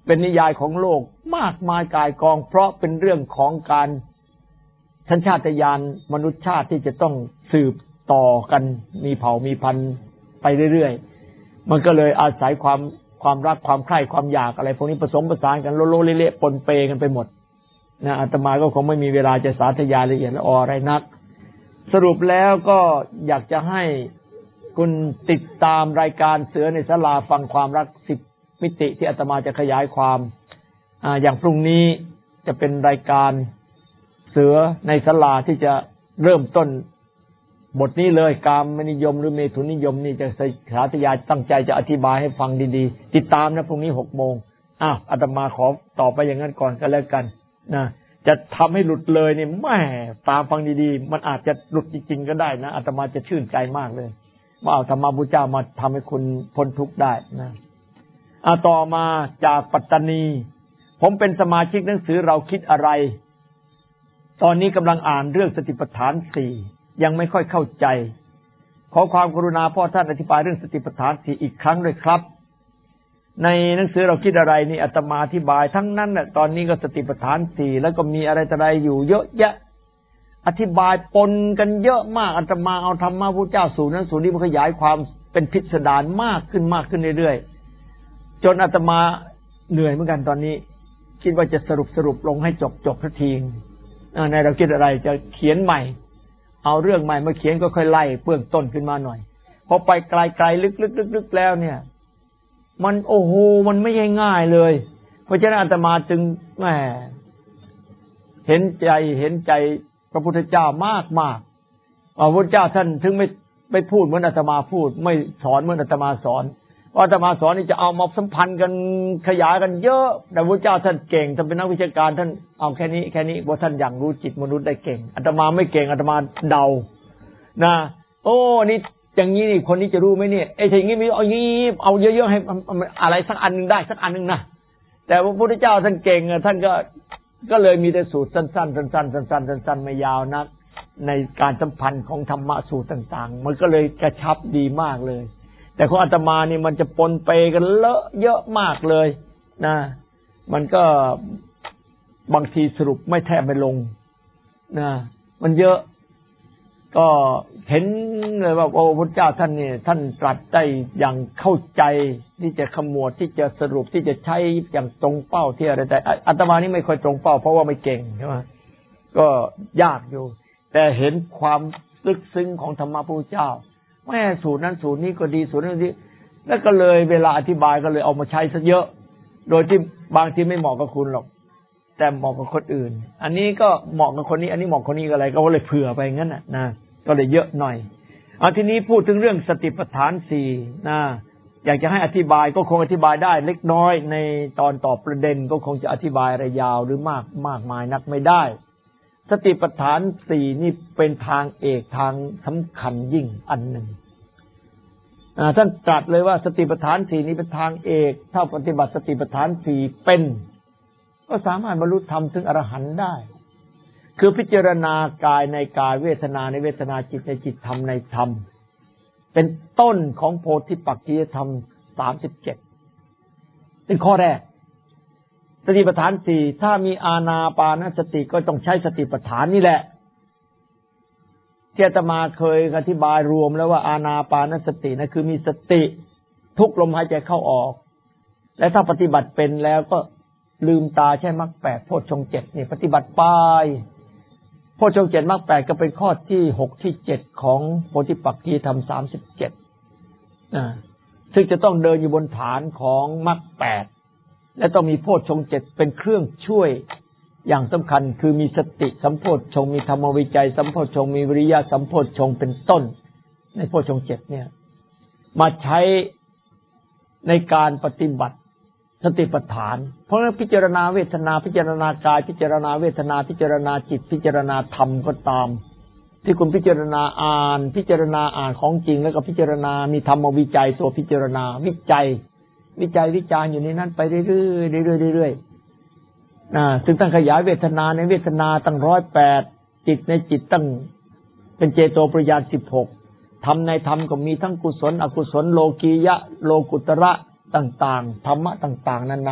เป็นนิยายของโลกมากมายกายกองเพราะเป็นเรื่องของการสัญชาตญาณมนุษยชาติที่จะต้องสืบต่อกันมีเผ่ามีพันธุ์ไปเรื่อยๆมันก็เลยอาศัยความความรักความใคร่ความอยากอะไรพวกนี้ผสมผสานกันโลโลเละๆปนเปกันไปหมดนะอาตมาก็คงไม่มีเวลาจะสาธยายละเอียดละอออะไรนักสรุปแล้วก็อยากจะให้คุณติดตามรายการเสือในศาลาฟังความรักสิบมิติที่อาตมาจะขยายความอ่าอย่างพรุ่งนี้จะเป็นรายการเสือในศาลาที่จะเริ่มต้นบทนี้เลยกามนิยมหรือเมถุนนิยมนี่จะสาธยายตั้งใจจะอธิบายให้ฟังดีๆติดตามนะพรุ่งนี้หกโมงอ้าวอาตมาขอต่อไปอย่างนั้นก่อนก็แล้วกันนะจะทำให้หลุดเลยนี่แม่ตามฟังดีๆมันอาจจะหลุดจริงๆก็ได้นะอาตมาจะชื่นใจมากเลยว่าเอาธรรมพุทธเจ้ามาทำให้คุณพ้นทุกข์ได้นะอ่าต่อมาจากปัตตานีผมเป็นสมาชิกหนังสือเราคิดอะไรตอนนี้กำลังอ่านเรื่องสติปัฏฐานสี่ยังไม่ค่อยเข้าใจขอความกรุณาพ่อท่านอธิบายเรื่องสติปัฏฐานสี่อีกครั้งด้วยครับในหนังสือเราคิดอะไรนี่อาตมาอธิบายทั้งนั้นน่ะตอนนี้ก็สติปัฏฐานสี่แล้วก็มีอะไรต่ออะไรอยู่เยอะแยะอธิบายปนกันเยอะมากอาตมาเอาธรรมะพุทธเจ้าสูตรนั้นสูตรนี้มาขยายความเป็นพิสดารมากขึ้นมากขึ้นเรื่อยๆจนอาตมาเหนื่อยเหมือนกันตอนนี้คิดว่าจะสรุปสรุปลงให้จบจบสักทีในเราคิดอะไรจะเขียนใหม่เอาเรื่องใหม่มาเขียนก็ค่อยไล่เบื้องต้นขึ้นมาหน่อยพอไปไกลๆลึกๆๆแล้วเนี่ยมันโอ้โหมันไม่ง่ายๆเลยเพราะฉะนั้นอาตมาจึงแหมเห็นใจเห็นใจพระพุทธเจ้ามากมากพระพุทธเจ้าท่านถึงไม่ไม่พูดเหมือนอาตมาพูดไม่สอนเหมือนอาตมาสอนอาตมาสอนนี่จะเอามาสัมพันธ์กันขยายกันเยอะแต่พระพุทธเจ้าท่านเก่งท่านเป็นนักวิชาการท่านเอาแค่นี้แค่นี้ว่าท่านอย่างรู้จิตมนุษย์ได้เก่งอาตมาไม่เก่งอาตมาเดานะโอ้นี่อย่างนี้นี่คนนี้จะรู้ไหมเนี่ยไอ้ทีนี้มีเอางี้เอาเยอะๆให้อะไรสักอันนึงได้สักอันนึงนะแต่พระพุทธเจ้าท่านเก่งท่านก็ก็เลยมีแต่สูตรสั้นๆสั้นๆสั้นๆสั้นๆไม่ยาวนักในการสัมพันธ์ของธรรมะสูตรต่างๆมันก็เลยกระชับดีมากเลยแต่ของอาตมานี่มันจะปนเปกันเลอะเยอะมากเลยนะมันก็บางทีสรุปไม่แทบไม่ลงนะมันเยอะก็เห็นเลยว่าโอ้พระเจ้าท่านนี่ท่านตรัสได้อย่างเข้าใจที่จะขมวดที่จะสรุปที่จะใช้อย่างตรงเป้าที่อะไรแต่อาตมานี่ไม่ค่อยตรงเป้าเพราะว่าไม่เก่งใช่ไหมก็ยากอยู่แต่เห็นความลึกซึ้งของธรรมะพระพุทธเจ้าแม่สูตรนั้นสูตรนี้ก็ดีสูตรนั้นนี้แล้วก็เลยเวลาอธิบายก็เลยเอามาใช้ซะเยอะโดยที่บางทีไม่เหมาะกับคุณหรอกแต่เหมาะกับคนอื่นอันนี้ก็เหมาะกับคนนี้อันนี้เหมาะกับคนนี้อะไรก็เลยเผื่อไปงั้นน่ะนะก็เลยเยอะหน่อยเอาทีนี้พูดถึงเรื่องสติปัฏฐานสี่นะอยากจะให้อธิบายก็คงอธิบายได้เล็กน้อยในตอนตอบประเด็นก็คงจะอธิบายอะไรยาวหรือมากมากมายนักไม่ได้สติปัฏฐานสี่นี่เป็นทางเอกทางสำคัญยิ่งอันหนึ่งท่านตรัสเลยว่าสติปัฏฐานสี่นี้เป็นทางเอกถ้าปฏิบัติสติปัฏฐานสี่เป็นก็สามารถบรรลุธรรมถึงอรหันต์ได้คือพิจารณากายในกายเวทนาในเวทนาจิตในจิตธรรมในธรรมเป็นต้นของโพธิปักขิยธรรมสามสิบเจ็ดเป็นข้อแรกสติปัฏฐานสี่ถ้ามีอานาปานสติก็ต้องใช้สติปัฏฐานนี่แหละที่อาตมาเคยอธิบายรวมแล้วว่าอานาปานสตินะคือมีสติทุกลมหายใจเข้าออกและถ้าปฏิบัติเป็นแล้วก็ลืมตาใช้มรรคแปดโพชฌงค์เจ็ดนี่ปฏิบัติไปโพชฌงค์เจ็ดมรรคแปดก็เป็นข้อที่หกที่เจ็ดของโพธิปักขิยธรรมสามสิบเจ็ดอ่าซึ่งจะต้องเดินอยู่บนฐานของมรรคแปดและต้องมีโพชฌงค์เจ็ดเป็นเครื่องช่วยอย่างสำคัญคือมีสติสัมโพชฌงค์มีธรรมวิจัยสัมโพชฌงค์มีวิริยะสัมโพชฌงค์เป็นต้นในโพชฌงค์เจ็ดเนี่ยมาใช้ในการปฏิบัติสติปัฏฐานเพราะพิจารณาเวทนาพิจารณากายพิจารณาเวทนาพิจารณาจิตพิจารณาธรรมก็ตามที่คุณพิจารณาอ่านพิจารณาอ่านของจริงแล้วก็พิจารณามีธรรมวิจัยตัวพิจารณาวิจัยวิจัยวิจารณ์อยู่ในนั้นไปเรื่อยๆเรื่อยๆเรื่อยๆอ่าซึ่งตั้งขยายเวทนาในเวทนาตั้งร้อยแปดจิตในจิตตั้งเป็นเจโตปริญญาสิบหกธรรมในธรรมก็มีทั้งกุศลอกุศลโลกียะโลกุตระต่างๆธรรมะต่างๆนานา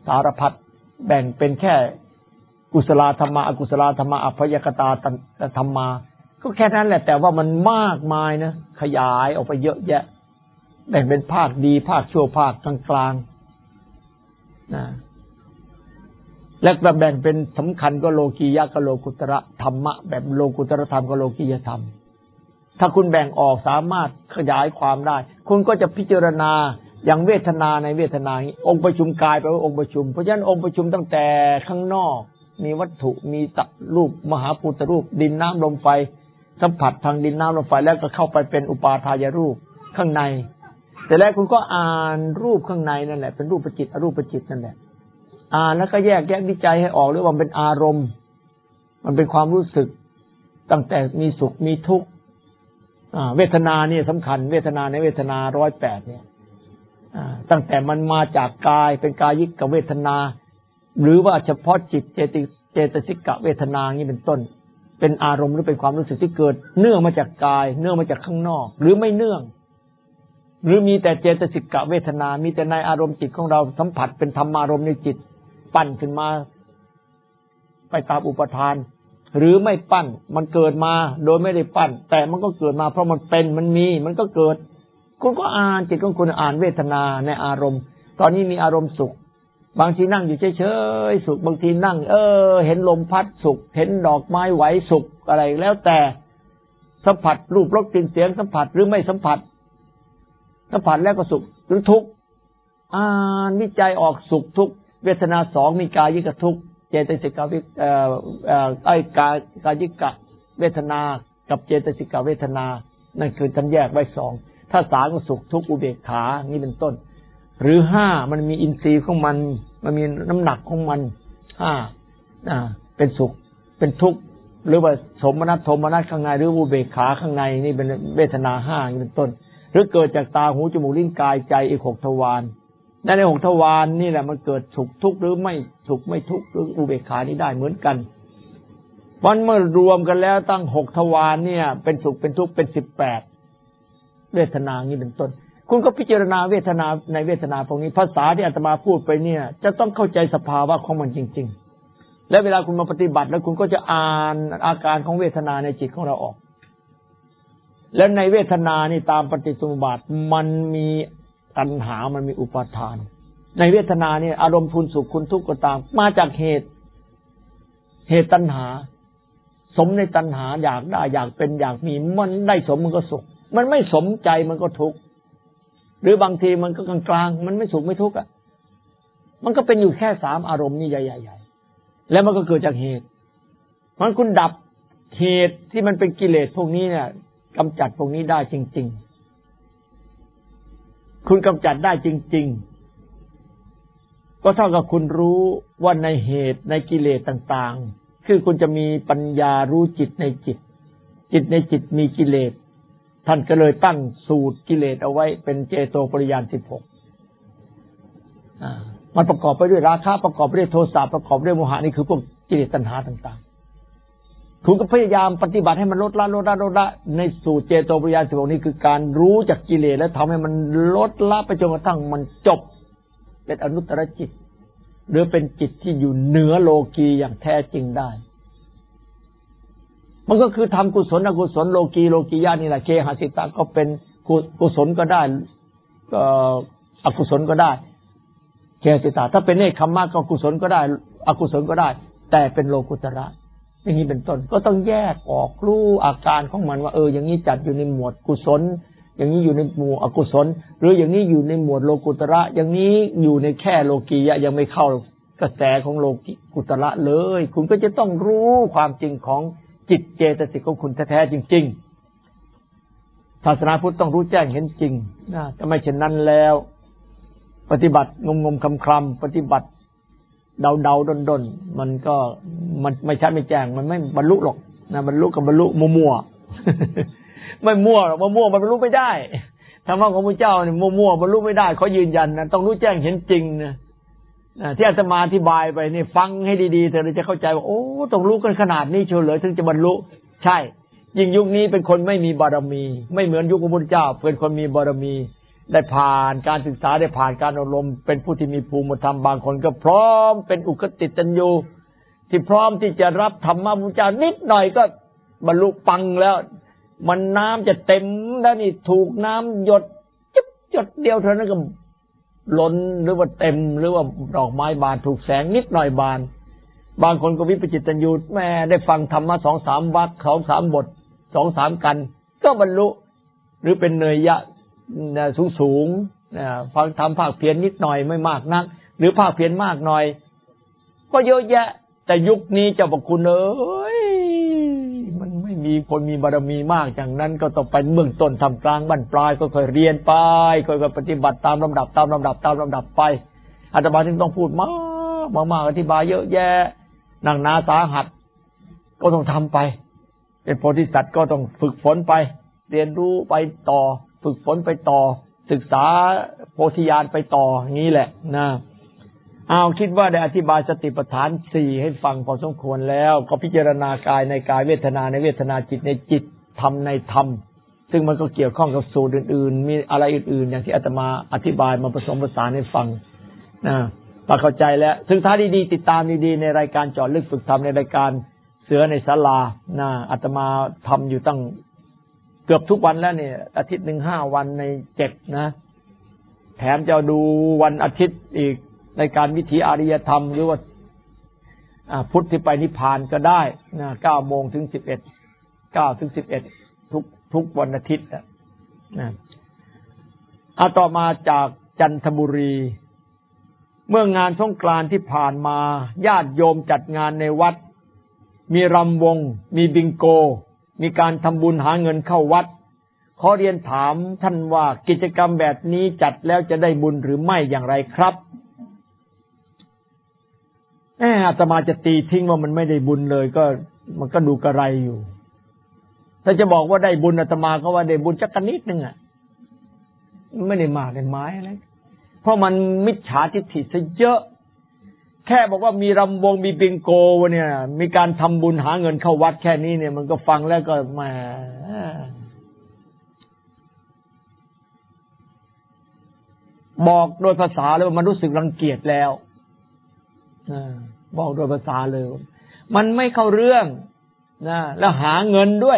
สารพัดแบ่งเป็นแค่กุศลธรรมะอกุศลธรรมะอัพยกตาธรรมาก็แค่นั้นแหละแต่ว่ามันมากมายนะขยายออกไปเยอะแยะแบ่งเป็นภาคดีภาคชั่วภาคกลางๆนะและแบ่งเป็นสำคัญก็โลกียะก็โลกุตระธรรมะแบบโลกุตระธรรมก็โลกียธรรมถ้าคุณแบ่งออกสามารถขยายความได้คุณก็จะพิจารณาอย่างเวทนาในเวทนาองค์ประชุมกายแปลว่าองค์ประชุมเพราะฉะนั้นองค์ประชุมตั้งแต่ข้างนอกมีวัตถุมีตัรูปมหาภูตรูปดินน้ำลมไฟสัมผัสทางดินน้ำลมไฟแล้วก็เข้าไปเป็นอุปาทายรูปข้างในแต่แล้วคุณก็อ่านรูปข้างในนั่นแหละเป็นรูปจิตอรูปจิตนั่นแหละอ่านแล้วก็แยกแยะวิจัยให้ออกหรือว่าเป็นอารมณ์มันเป็นความรู้สึกตั้งแต่มีสุขมีทุกข์เวทนานี่สำคัญเวทนาในเวทนาร้อยแปดเนี่ยตั้งแต่มันมาจากกายเป็นกายิกเวทนาหรือว่าเฉพาะจิตเจติเจตสิกเวทนานี้เป็นต้นเป็นอารมณ์หรือเป็นความรู้สึกที่เกิดเนื่องมาจากกายเนื่องมาจากข้างนอกหรือไม่เนื่องหรือมีแต่เจตสิกเวทนามีแต่ในอารมณ์จิตของเราสัมผัสเป็นธรรมารมณ์ในจิตปั้นขึ้นมาไปตามอุปทานหรือไม่ปั้นมันเกิดมาโดยไม่ได้ปั้นแต่มันก็เกิดมาเพราะมันเป็นมันมีมันก็เกิดคุณก็อ่านจิตของคุณอ่านเวทนาในอารมณ์ตอนนี้มีอารมณ์สุขบางทีนั่งอยู่เฉยๆสุขบางทีนั่งเออเห็นลมพัดสุขเห็นดอกไม้ไหวสุขอะไรแล้วแต่สัมผัสรูปรสกลิ่นเสียงสัมผัสหรือไม่สัมผัสสัมผัสแล้วก็สุขหรือทุกข์อ่านวิจัยออกสุขทุกข์เวทนาสองมีกายิกทุกข์เจตสิกวิเอ่อเอ่อไอ้กายกายิกเวทนากับเจตสิกเวทนานั่นคือท่านแยกไว้สองถ้าสามก็สุขทุกข์อุเบกขานี่เป็นต้นหรือห้ามันมีอินทรีย์ของมันมันมีน้ำหนักของมันห้าอ่าเป็นสุขเป็นทุกข์หรือว่าสมนัตโทมนัสข้างในหรืออุเบกขาข้างในนี่เป็นเวทนาห้านี่เป็นต้นหรือเกิดจากตาหูจมูกลิ้นกายใจอีกหกทวารในหกทวารนี่แหละมันเกิดสุขทุกข์หรือไม่สุขไม่ทุกข์หรืออุเบกขานี่ได้เหมือนกันวันเมื่อรวมกันแล้วตั้งหกทวารเนี่ยเป็นสุขเป็นทุกข์เป็นสิบแปดเวทนานี้เป็นต้นคุณก็พิจารณาเวทนาในเวทนาพวกนี้ภาษาที่อาตมาพูดไปเนี่ยจะต้องเข้าใจสภาวะของมันจริงๆและเวลาคุณมาปฏิบัติแล้วคุณก็จะอ่านอาการของเวทนาในจิตของเราออกและในเวทนานี่ตามปฏิสมุปบาทมันมีตัณหามันมีอุปาทานในเวทนาเนี่ยอารมณ์คุณสุขคุณทุกข์ก็ตามมาจากเหตุเหตุตัณหาสมในตัณหาอยากได้อยากเป็นอยากมีมันได้สมมันก็สุขมันไม่สมใจมันก็ทุกข์หรือบางทีมันก็กลางๆมันไม่สุขไม่ทุกข์อ่ะมันก็เป็นอยู่แค่สามอารมณ์นี่ใหญ่ๆแล้วมันก็เกิดจากเหตุมันคุณดับเหตุที่มันเป็นกิเลสพวกนี้เนี่ยกำจัดพวกนี้ได้จริงๆคุณกำจัดได้จริงๆก็เท่ากับคุณรู้ว่าในเหตุในกิเลสต่างๆคือคุณจะมีปัญญารู้จิตในจิตจิตในจิตมีกิเลสท่านก็เลยตั้งสูตรกิเลสเอาไว้เป็นเจโตปริยานสิบหกอ่ามันประกอบไปด้วยราคะประกอบไปด้วยโทสะประกอบด้วยโมหะนี่คือพวกกิเลสตัณหาต่างๆคุณก็พยายามปฏิบัติให้มันลดละลดละลดละในสูตรเจโตปริยานสิบหกนี้คือการรู้จักกิเลสและทำให้มันลดละไปจนกระทั่งมันจบเป็นอนุตตรจิตหรือเป็นจิตที่อยู่เหนือโลกีอย่างแท้จริงได้มันก็คือทำกุศลอกุศลโลกีโลกียะนี่แหละเคหสิตาก็เป็นกุศลก็ได้เอ่ออกุศลก็ได้เคหสิตาถ้าเป็นเนคขมมะก็กุศลก็ได้อกุศลก็ได้แต่เป็นโลกุตระอย่างนี้เป็นต้นก็ต้องแยกออกรู้อาการของมันว่าเอออย่างนี้จัดอยู่ในหมวดกุศลอย่างนี้อยู่ในหมวดอกุศลหรืออย่างนี้อยู่ในหมวดโลกุตระอย่างนี้อยู่ในแค่โลกียะยังไม่เข้ากระแสของโลกุตระเลยคุณก็จะต้องรู้ความจริงของจิตเจตสิกของคุณแท้ๆจริงๆศาสนาพุทธต้องรู้แจ้งเห็นจริงนะถ้าไม่เช่นนั้นแล้วปฏิบัติงมๆคลำๆปฏิบัติเดาๆด้นๆมันก็มันไม่ชัดไม่แจ้งมันไม่บรรลุหรอกนะบรรลุกับบรรลุมั่วๆไม่มั่วหรอกมั่วมันบรรลุไม่ได้ธรรมะของพระเจ้าเนี่ยมั่วๆบรรลุไม่ได้ขอยืนยันนะต้องรู้แจ้งเห็นจริงนะที่อาตมาอธิบายไปนี่ฟังให้ดีๆเธอจะเข้าใจว่าโอ้ต้องรู้กันขนาดนี้เชียวเหรอถึงจะบรรลุใช่ยิ่งยุคนี้เป็นคนไม่มีบารมีไม่เหมือนยุคพระพุทธเจ้าเป็นคนมีบารมีได้ผ่านการศึกษาได้ผ่านการอบรมเป็นผู้ที่มีภูมิธรรมบางคนก็พร้อมเป็นอุคติตัญญูที่พร้อมที่จะรับธรรมะพุทธเจ้านิดหน่อยก็บรรลุปังแล้วมันน้ำจะเต็มแล้วนี่ถูกน้ำหยดจิ๊บหยดเดียวเท่านั้นก็ล้นหรือว่าเต็มหรือว่าดอกไม้บานถูกแสงนิดหน่อยบานบางคนก็วิปจิตตัญญูแม่ได้ฟังธรรมะสองสามวรรคสองสามบทสองสามกันก็บรรลุหรือเป็นเนยยะสูงสูงฟังธรรมภาคเพียรนิดหน่อยไม่มากนักหรือภาคเพียรมากหน่อยก็เยอะแยะแต่ยุคนี้เจ้าพระคุณเอ้ยมันไม่มีคนมีบารมีมากอย่างนั้นก็ต้องไปเบื้องต้นทำกลางบั้นปลายก็ค่อยเรียนไปค่อยๆปฏิบัติตามลำดับตามลำดับตามลำดับไปอาตมาจึงต้องพูดมากมากๆอธิบายเยอะแยะหนักหนาสาหัสก็ต้องทำไปเป็นโพธิสัตว์ก็ต้องฝึกฝนไปเรียนรู้ไปต่อฝึกฝนไปต่อศึกษาโพธิญาณไปต่ออย่างนี้แหละนะเอาคิดว่าได้อธิบายสติปัฏฐานสี่ให้ฟังพอสมควรแล้วก็พิจารณากายในกายเวทนาในเวทนาจิตในจิตธรรมในธรรมซึ่งมันก็เกี่ยวข้องกับสูตรอื่นๆมีอะไรอื่นๆอย่างที่อาตมาอธิบายมาผสมผสานให้ฟังนะพอเข้าใจแล้วศึกษาดีๆติดตามดีๆในรายการเจาะลึกฝึกธรรมในรายการเสือในศาลานะอาตมาทำอยู่ตั้งเกือบทุกวันแล้วเนี่ยอาทิตย์หนึ่งห้าวันในเจ็ดนะแถมจะดูวันอาทิตย์อีกในการวิถีอริยธรรมหรือว่าพุทธที่ไปนิพพานก็ได้นะเก้าโมงถึงสิบเอ็ดเก้าถึงสิบเอ็ดทุกทุกวันอาทิตย์นะเอาต่อมาจากจันทบุรีเมื่องานสงกรานต์ที่ผ่านมาญาติโยมจัดงานในวัดมีรำวงมีบิงโกมีการทำบุญหาเงินเข้าวัดขอเรียนถามท่านว่ากิจกรรมแบบนี้จัดแล้วจะได้บุญหรือไม่อย่างไรครับเอออาตมาจะตีทิ้งว่ามันไม่ได้บุญเลยก็มันก็ดูกระไรอยู่ถ้าจะบอกว่าได้บุญอาตมาก็ว่าได้บุญจักนิดนึงอ่ะไม่ได้มากได้ไม้อะไรเพราะมันมิจฉาทิฏฐิซะเยอะแค่บอกว่ามีรำวงมีบิงโกเนี่ยมีการทำบุญหาเงินเข้าวัดแค่นี้เนี่ยมันก็ฟังแล้วก็แหมบอกโดยภาษาเลยว่ามันรู้สึกรังเกียจแล้วบอกโดยภาษาเลยมันไม่เข้าเรื่องนะแล้วหาเงินด้วย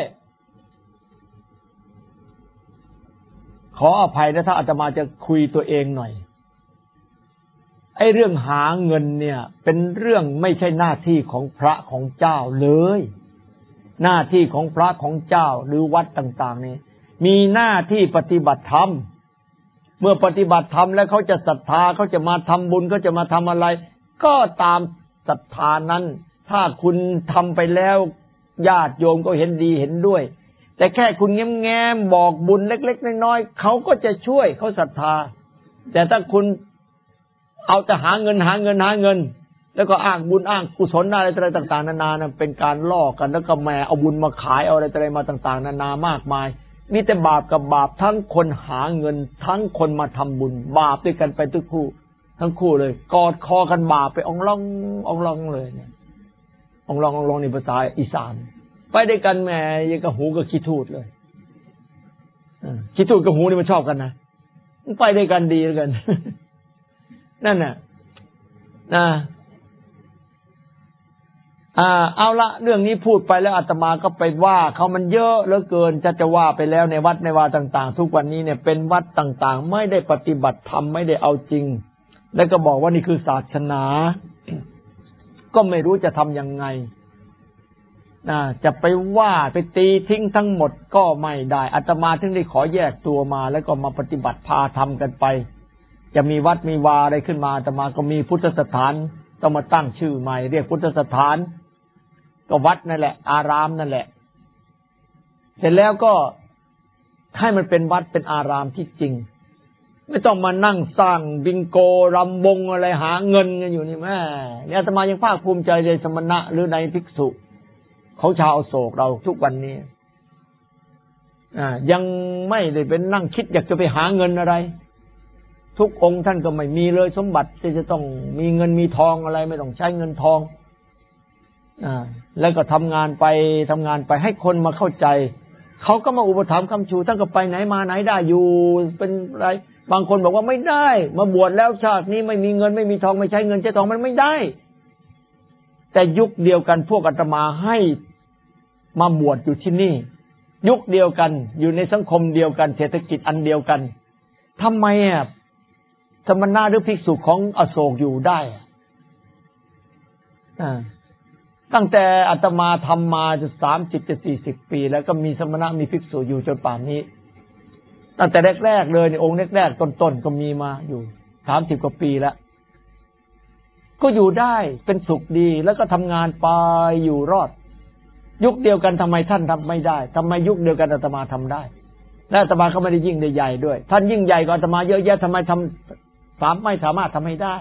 ขออภัยนะถ้าอาตมาจะคุยตัวเองหน่อยไอ้เรื่องหาเงินเนี่ยเป็นเรื่องไม่ใช่หน้าที่ของพระของเจ้าเลยหน้าที่ของพระของเจ้าหรือวัดต่างๆนี่มีหน้าที่ปฏิบัติธรรมเมื่อปฏิบัติธรรมแล้วเขาจะศรัทธาเขาจะมาทำบุญเขาจะมาทำอะไรก็ตามศรัทธานั้นถ้าคุณทำไปแล้วญาติโยมก็เห็นดีเห็นด้วยแต่แค่คุณแง้มๆบอกบุญเล็กๆน้อยๆเขาก็จะช่วยเขาศรัทธาแต่ถ้าคุณเอาแต่หาเงินหาเงินหาเงินแล้วก็อ้างบุญอ้างกุศลอะไรต่างๆนานานะเป็นการล่อกันแล้วก็แหมเอาบุญมาขายเอาอะไรอะไรมาต่างๆนานามากมายมีแต่บาปกับบาปทั้งคนหาเงินทั้งคนมาทำบุญบาปด้วยกันไปทุกคู่ทั้งคู่เลยกอดคอกันบาปไปองล่ององล่องเลยเนี่ยองล่ององล่องในภาษาอีสานไปด้วยกันแหมยังกับหูกับขี้ทูดเลยขี้ทูดกับหูนี่มันชอบกันนะไปด้วยกันดีแล้วกันนั่นน่ะนะอ่าเอาละเรื่องนี้พูดไปแล้วอาตมาก็ไปว่าเขามันเยอะเหลือเกินจะจะว่าไปแล้วในวัดในวาต่างๆทุกวันนี้เนี่ยเป็นวัดต่างๆไม่ได้ปฏิบัติธรรมไม่ได้เอาจริงแล้วก็บอกว่านี่คือศาสนาก็ไม่รู้จะทำยังไงนะจะไปว่าไปตีทิ้งทั้งหมดก็ไม่ได้อาตมาถึงได้ขอแยกตัวมาแล้วก็มาปฏิบัติพาทำกันไปจะมีวัดมีวาอะไรขึ้นมาอาตมาก็มีพุทธสถานต้องมาตั้งชื่อใหม่เรียกพุทธสถานก็วัดนั่นแหละอารามนั่นแหละเสร็จแล้วก็ให้มันเป็นวัดเป็นอารามที่จริงไม่ต้องมานั่งสร้างบิงโกรำวงอะไรหาเงินกันอยู่นี่แม่เนี่ยอาตมายังภาคภูมิใจในสมณะหรือในภิกษุเขาชาวอโศกเราทุกวันนี้อ่ายังไม่ได้เป็นนั่งคิดอยากจะไปหาเงินอะไรทุกองค์ท่านก็ไม่มีเลยสมบัติที่จะต้องมีเงินมีทองอะไรไม่ต้องใช้เงินทองอ่าแล้วก็ทำงานไปทำงานไปให้คนมาเข้าใจเขาก็มาอุปถัมภ์คำชูท่านก็ไปไหนมาไหนได้อยู่เป็นไรบางคนบอกว่าไม่ได้มาบวชแล้วชาตินี้ไม่มีเงินไม่มีทองไม่ใช้เงินใช้ทองมันไม่ได้แต่ยุคเดียวกันพวกอาตมาให้มาบวชอยู่ที่นี่ยุคเดียวกันอยู่ในสังคมเดียวกันเศรษฐกิจอันเดียวกันทำไมอ่ะสมณะหรือภิกษุของอโศกอยู่ได้อ่าตั้งแต่อาตมาทำมาจะสามสิบจะสี่สิบปีแล้วก็มีสมณะมีภิกษุอยู่จนป่านนี้ตั้งแต่แรกๆเลยในองค์แรกๆต้นๆก็มีมาอยู่สามสิบกว่าปีแล้วก็อยู่ได้เป็นสุขดีแล้วก็ทำงานไปอยู่รอดยุคเดียวกันทำไมท่านทำไม่ได้ทำไมยุคเดียวกันอาตมาทำได้และอาตมาก็ไม่ได้ยิ่งได้ใหญ่ด้วยท่านยิ่งใหญ่กว่าอาตมาเยอะแยะทำไมทำสามไม่สามารถทำให้ได้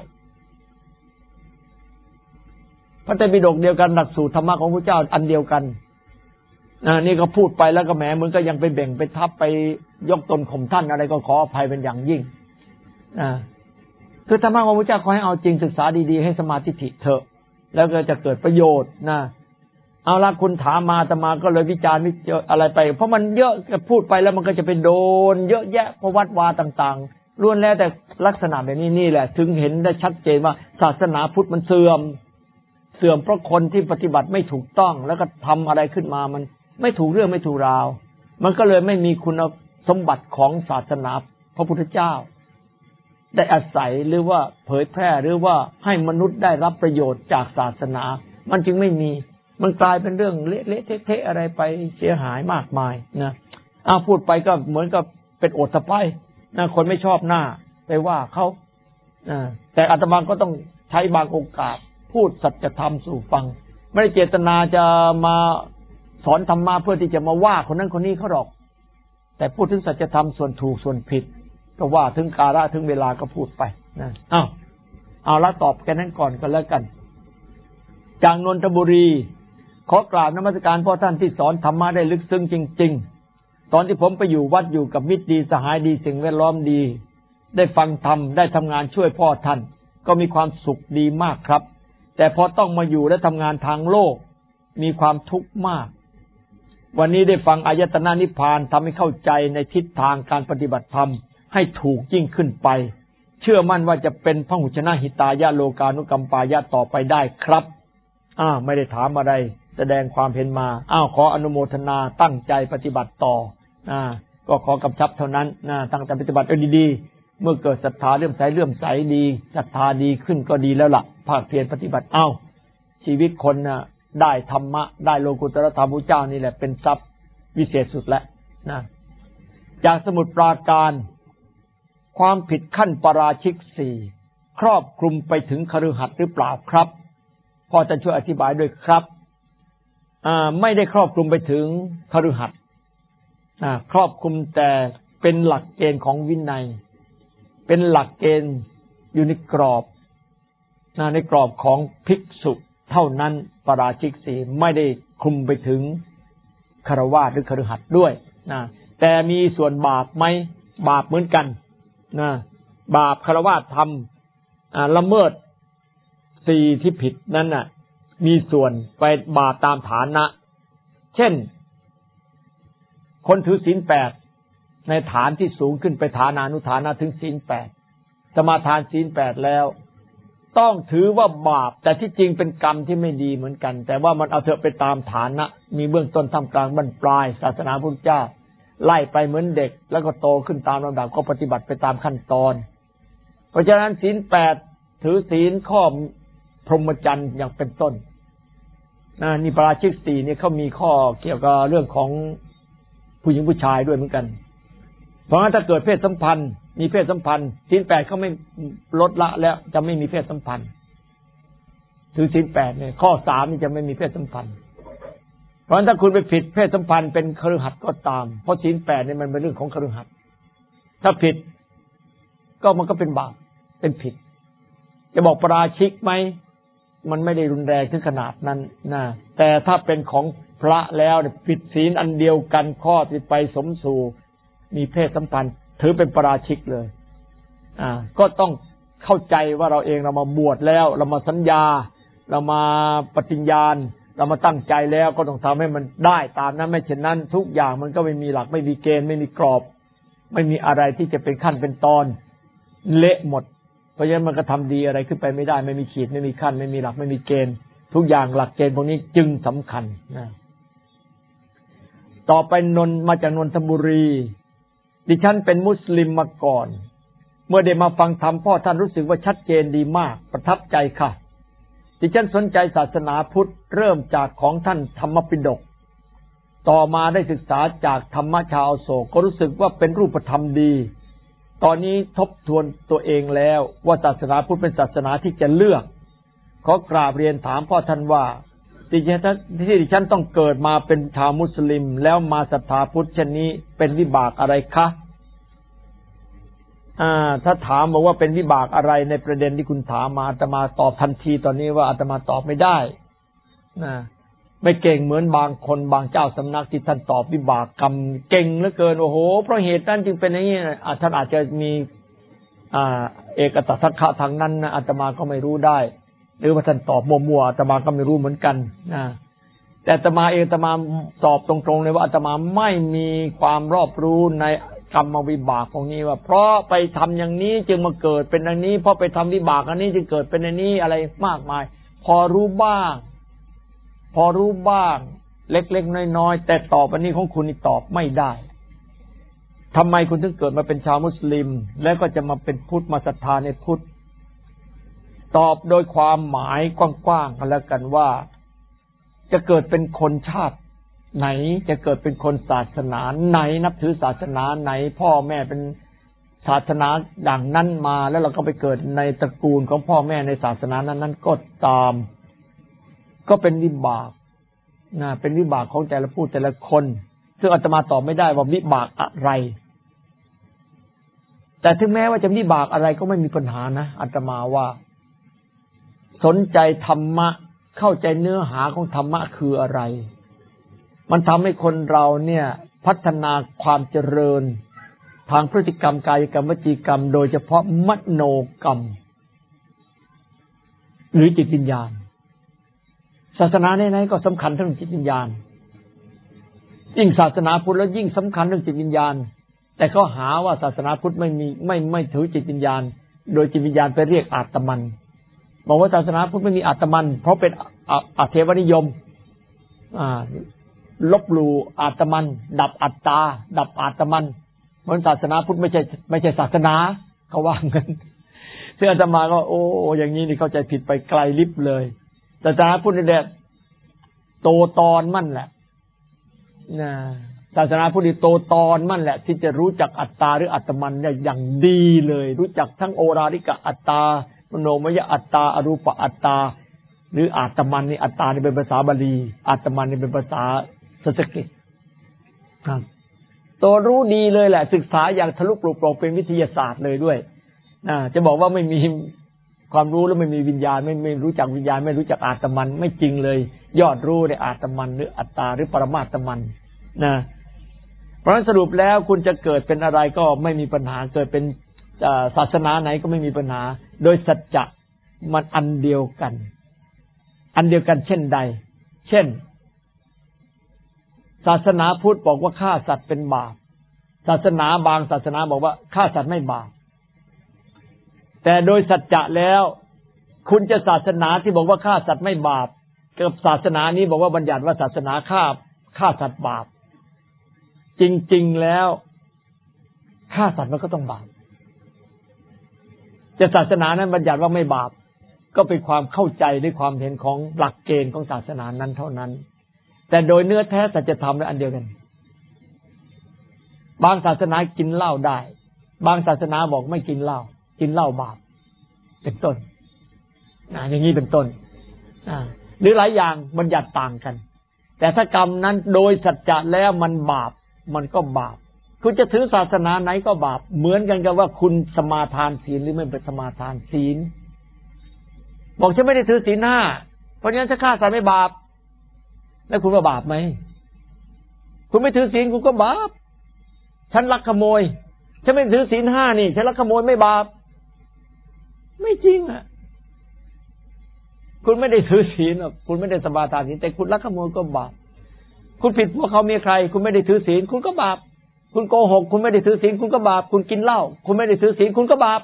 พระไตรปิฎกเดียวกันหลักสูตรธรรมะของพระเจ้าอันเดียวกันอ่านี่ก็พูดไปแล้วก็แหมมึงก็ยังไปแบ่งไปทับไปยกตนข่มท่านอะไรก็ขออภัยเป็นอย่างยิ่งอ่าคือธรรมะของพระเจ้าขอให้เอาจริงศึกษาดีๆให้สมาธิถิเถอะแล้วก็จะเกิดประโยชน์นะเอาละคุณถามมาอาตมาก็เลยวิจารณ์วิจารณ์อะไรไปเพราะมันเยอะพูดไปแล้วมันก็จะเป็นโดนเยอะแยะประวัติวาต่างๆล้วนแล้วแต่ลักษณะแบบนี้นี่แหละถึงเห็นได้ชัดเจนว่าศาสนาพุทธมันเสื่อมเสื่อมเพราะคนที่ปฏิบัติไม่ถูกต้องแล้วก็ทำอะไรขึ้นมามันไม่ถูกเรื่องไม่ถูกราวมันก็เลยไม่มีคุณสมบัติของศาสนาพระพุทธเจ้าได้อาศัยหรือว่าเผยแพร่หรือว่าให้มนุษย์ได้รับประโยชน์จากศาสนามันจึงไม่มีมันกลายเป็นเรื่องเละๆเทะๆอะไรไปเสียหายมากมายนะอ้าวพูดไปก็เหมือนกับเป็นโอษฐภัยนะคนไม่ชอบหน้าไปว่าเขาแต่อาตมาก็ต้องใช้บางโอกาสพูดสัจธรรมสู่ฟังไม่ได้เจตนาจะมาสอนธรรมะเพื่อที่จะมาว่าคนนั้นคนนี้เขาหรอกแต่พูดถึงสัจธรรมส่วนถูกส่วนผิดก็ว่าถึงกาลถึงเวลาก็พูดไปนะอ้าวเอาละตอบแค่นั้นก่อนก็แล้วกันจากนนทบุรีขอกราบนมัสการพ่อท่านที่สอนธรรมะได้ลึกซึ้งจริงๆตอนที่ผมไปอยู่วัดอยู่กับมิตรดีสหายดีสิ่งแวดล้อมดีได้ฟังธรรมได้ทำงานช่วยพ่อท่านก็มีความสุขดีมากครับแต่พอต้องมาอยู่และทำงานทางโลกมีความทุกข์มากวันนี้ได้ฟังอายตนะนิพพานทำให้เข้าใจในทิศทางการปฏิบัติธรรมให้ถูกยิ่งขึ้นไปเชื่อมั่นว่าจะเป็นพหุชนะหิตายะโลกานุกัมปายะต่อไปได้ครับอ้าวไม่ได้ถามอะไรแสดงความเห็นมาอ้าวขออนุโมทนาตั้งใจปฏิบัติต่ออ่าก็ขอกำชับเท่านั้นนะตั้งใจปฏิบัติเอาดีๆเมื่อเกิดศรัทธาเลื่อมใสเลื่อมใสดีศรัทธาดีขึ้นก็ดีแล้วล่ะภาคเพียรปฏิบัติเอ้าชีวิตคนน่ะได้ธรรมะได้โลกุตตรธรรมพระเจ้านี่แหละเป็นทรัพย์วิเศษสุดแล้วนะจากสมุทรปราการความผิดขั้นปาราชิกสี่ครอบคลุมไปถึงคฤหัสถ์หรือเปล่าครับพอจะช่วยอธิบายด้วยครับอ่าไม่ได้ครอบคลุมไปถึงคฤหัสถ์อ่าครอบคลุมแต่เป็นหลักเกณฑ์ของวินัยเป็นหลักเกณฑ์อยู่ในกรอบนะในกรอบของภิกษุเท่านั้นปาราชิกสี่ไม่ได้คลุมไปถึงฆราวาสหรือคฤหัสถ์ด้วยนะแต่มีส่วนบาปไหมบาปเหมือนกันนะบาปฆราวาสทำอ่าละเมิดสี่ที่ผิดนั้นน่ะมีส่วนไปบาปตามฐานะเช่นคนถือศีลแปดในฐานที่สูงขึ้นไปฐานานุฐานะถึงศีลแปดสมาทานศีลแปดแล้วต้องถือว่าบาปแต่ที่จริงเป็นกรรมที่ไม่ดีเหมือนกันแต่ว่ามันเอาเถอะไปตามฐานะมีเบื้องต้นท่ามกลางบรรปลายศาสนาพุทธเจ้าไล่ไปเหมือนเด็กแล้วก็โตขึ้นตามลำดับก็ปฏิบัติไปตามขั้นตอนเพราะฉะนั้นศีลแปดถือศีลข้อพรหมจรรย์อย่างเป็นต้นนะนี่ปาราชิกสี่นี่เขามีข้อเกี่ยวกับเรื่องของผู้หญิงผู้ชายด้วยเหมือนกันเพราะงั้นถ้าเกิดเพศสัมพันธ์มีเพศสัมพันธ์ศีลแปดเขาไม่ลดละแล้วจะไม่มีเพศสัมพันธ์ถือศีลแปดเนี่ยข้อสามนี่จะไม่มีเพศสัมพันธ์เพราะฉะนั้นถ้าคุณไปผิดเพศสัมพันธ์เป็นคฤหัสถ์ก็ตามเพราะศีลแปดเนี่ยมันเป็นเรื่องของคฤหัสถ์ถ้าผิดก็มันก็เป็นบาปเป็นผิดจะบอกปาราชิกไหมมันไม่ได้รุนแรงถึงขนาดนั้นนะแต่ถ้าเป็นของพระแล้วผิดศีลอันเดียวกันข้อที่ไปสมสู่มีเพศสัมพันธ์ถือเป็นปาราชิกเลยอ่าก็ต้องเข้าใจว่าเราเองเรามาบวชแล้วเรามาสัญญาเรามาปฏิญญาณเรามาตั้งใจแล้วก็ต้องทำให้มันได้ตามนั้นไม่เช่นนั้นทุกอย่างมันก็ไม่มีหลักไม่มีเกณฑ์ไม่มีกรอบไม่มีอะไรที่จะเป็นขั้นเป็นตอนเละหมดเพราะฉะนั้นมันก็ทำดีอะไรขึ้นไปไม่ได้ไม่มีขีดไม่มีขั้นไม่มีหลักไม่มีเกณฑ์ทุกอย่างหลักเกณฑ์พวกนี้จึงสำคัญนะต่อไปนนมาจากนนทบุรีดิฉันเป็นมุสลิมมาก่อนเมื่อได้มาฟังธรรมพ่อท่านรู้สึกว่าชัดเจนดีมากประทับใจค่ะดิฉันสนใจศาสนาพุทธเริ่มจากของท่านธรรมปิฎกต่อมาได้ศึกษาจากธรรมชาวโศกก็รู้สึกว่าเป็นรูปธรรมดีตอนนี้ทบทวนตัวเองแล้วว่าศาสนาพุทธเป็นศาสนาที่จะเลือกขอกราบเรียนถามพ่อท่านว่าที่ดิฉันต้องเกิดมาเป็นชาวมุสลิมแล้วมาศรัทธาพุทธเช่นนี้เป็นวิบากอะไรคะอ่าถ้าถามบอกว่าเป็นวิบากอะไรในประเด็นที่คุณถามมาอาตมาตอบทันทีตอนนี้ว่าอาตมาตอบไม่ได้นะไม่เก่งเหมือนบางคนบางเจ้าสำนักที่ท่านตอบวิบากกรรมเก่งเหลือเกินโอ้โหเพราะเหตุนั้นจึงเป็นอย่างนี้ท่านอาจจะมีอ่าเอกตทัคคะทางนั้นนะอาตมาก็ไม่รู้ได้หรือว่าท่านตอบมั่วๆอาตมาก็ไม่รู้เหมือนกันนะแต่อาตมาเองอาตมาตอบตรงๆเลยว่าอาตมาไม่มีความรอบรู้ในกรรมวิบากของนี้ว่าเพราะไปทำอย่างนี้จึงมาเกิดเป็นอันนี้เพราะไปทำวิบากอันนี้จึงเกิดเป็นอันนี้อะไรมากมายพอรู้บ้างพอรู้บ้างเล็กๆน้อยๆแต่ตอบอันนี้ของคุณนี่ตอบไม่ได้ทำไมคุณถึงเกิดมาเป็นชาวมุสลิมแล้วก็จะมาเป็นพุทธมาศรัทธาในพุทธตอบโดยความหมายกว้างๆกันแล้วกันว่าจะเกิดเป็นคนชาติไหนจะเกิดเป็นคนศาสนาไหนนับถือศาสนาไหนพ่อแม่เป็นศาสนาดังนั้นมาแล้วเราก็ไปเกิดในตระกูลของพ่อแม่ในศาสนานั้นนั้นก็ตามก็เป็นวิบากนะเป็นวิบากของแต่ละผู้แต่ละคนซึ่งอาตมาตอบไม่ได้ว่าวิบากอะไรแต่ถึงแม้ว่าจะวิบากอะไรก็ไม่มีปัญหานะอาตมาว่าสนใจธรรมะเข้าใจเนื้อหาของธรรมะคืออะไรมันทำให้คนเราเนี่ยพัฒนาความเจริญทางพฤติกรรมกายกรรมวจีกรรมโดยเฉพาะมโนกรรมหรือจิตวิญญาณศาสนาไหนๆก็สำคัญเรื่องจิตวิญญาณยิ่งศาสนาพุทธแล้วยิ่งสำคัญเรื่องจิตวิญญาณแต่เขาหาว่าศาสนาพุทธไม่มีไม่ไม่ถือจิตวิญญาณโดยจิตวิญญาณไปเรียกอาตมันบอกว่าศาสนาพุทธไม่มีอาตมันเพราะเป็นอเทวนิยมอ่าลบหลู่อาตมันดับอัตตาดับอาตมันเพราะศาสนาพุทธไม่ใช่ไม่ใช่ศาสนาเขาว่างั้นซึ่งอาตมาก็โอ้อย่างนี้นี่เข้าใจผิดไปไกลลิบเลยศาสนาพุทธนี่แหละโตตอนมั่นแหละนะศาสนาพุทธนี่โตตอนมั่นแหละที่จะรู้จักอัตตาหรืออัตมันได้อย่างดีเลยรู้จักทั้งโอราริกะอัตตามโนมยอัตตาอรูปอัตตาหรืออาตมันนี่อัตตานี่เป็นภาษาบาลีอาตมันนี่เป็นภาษาสันสกฤตครับตัวรู้ดีเลยแหละศึกษาอย่างทะลุปลุกโปร่งเป็นวิทยาศาสตร์เลยด้วยนะจะบอกว่าไม่มีความรู้แล้วไม่มีวิญญาณไม่ไม่รู้จักวิญญาณไม่รู้จักอาตมันไม่จริงเลยยอดรู้ในอาตมันหรืออัตตาหรือปรมาตมันนะเพราะฉะนั้นสรุปแล้วคุณจะเกิดเป็นอะไรก็ไม่มีปัญหาเกิดเป็นศาสนาไหนก็ไม่มีปัญหาโดยสัจจะมันอันเดียวกันอันเดียวกันเช่นใดเช่นศาสนาพุทธบอกว่าฆ่าสัตว์เป็นบาปศาสนาบางศาสนาบอกว่าฆ่าสัตว์ไม่บาปแต่โดยสัจจะแล้วคุณจะศาสนาที่บอกว่าฆ่าสัตว์ไม่บาปกับศาสนานี้บอกว่าบัญญัติว่าศาสนาฆ่าฆ่าสัตว์บาปจริงๆแล้วฆ่าสัตว์มันก็ต้องบาปจะศาสนานั้นบัญญัติว่าไม่บาปก็เป็นความเข้าใจด้วยความเห็นของหลักเกณฑ์ของศาสนานั้นเท่านั้นแต่โดยเนื้อแท้สัจธรรมเป็นอันเดียวกันบางศาสนากินเหล้าได้บางศาสนาบอกไม่กินเหล้ากินเหล้าบาปเป็นต้นนะอย่างนี้เป็นต้นอ่าหรือหลายอย่างบัญญัติต่างกันแต่ถ้ากรรมนั้นโดยสัจจะแล้วมันบาปมันก็บาปคุณจะถือศาสนาไหนก็บาปเหมือนกันกับว่าคุณสมาทานศีลหรือไม่เป็นสมาทานศีลบอกฉันไม่ได้ถือศีลห้าเพราะฉะนั้นถ้าฆ่าสัตว์ไม่บาปแล้วคุณว่าบาปไหมคุณไม่ถือศีลคุณก็บาปฉันลักขโมยฉันไม่ถือศีลห้านี่ฉันลักขโมยไม่บาปไม่จริงอ่ะคุณไม่ได้ถือศีลหรอกคุณไม่ได้สมาทานศีลแต่คุณลักขโมยก็บาปคุณผิดพวกเขามีใครคุณไม่ได้ถือศีลคุณก็บาปคุณโกหกคุณไม่ได้ถือศีลคุณก็บาปคุณกินเหล้าคุณไม่ได้ถือศีลคุณก็บาป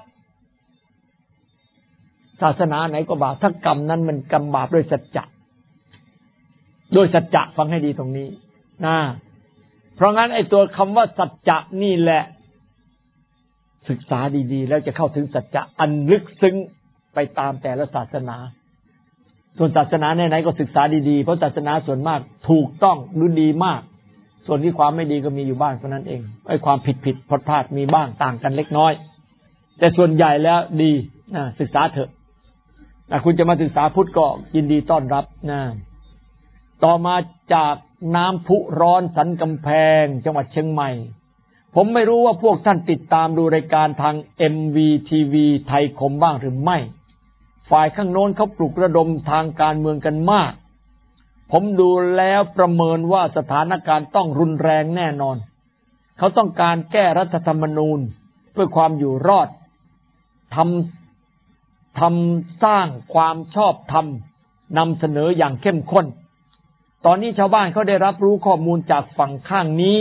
ศาสนาไหนก็บาปถ้ากรรมนั้นมันกรรมบาปด้วยสัจจะโดยสัจจะฟังให้ดีตรงนี้นะเพราะงั้นไอ้ตัวคำว่าสัจจะนี่แหละศึกษาดีๆแล้วจะเข้าถึงสัจจะอันลึกซึ้งไปตามแต่ละศาสนาส่วนศาสนาไหนๆก็ศึกษาดีๆเพราะศาสนาส่วนมากถูกต้องหรือดีมากส่วนที่ความไม่ดีก็มีอยู่บ้างเท่านั้นเองไอ้ความผิดผิดพลาดพลาดมีบ้างต่างกันเล็กน้อยแต่ส่วนใหญ่แล้วดีนะศึกษาเถอะแต่คุณจะมาศึกษาพุทธก็ยินดีต้อนรับนะต่อมาจากน้ำพุร้อนสันกำแพงจังหวัดเชียงใหม่ผมไม่รู้ว่าพวกท่านติดตามดูรายการทาง เอ็ม วี ที วี ไทยคมบ้างหรือไม่ฝ่ายข้างโน้นเขาปลุกระดมทางการเมืองกันมากผมดูแล้วประเมินว่าสถานการณ์ต้องรุนแรงแน่นอนเขาต้องการแก้รัฐธรรมนูญเพื่อความอยู่รอดทำทำสร้างความชอบธรรมนำเสนออย่างเข้มข้นตอนนี้ชาวบ้านเขาได้รับรู้ข้อมูลจากฝั่งข้างนี้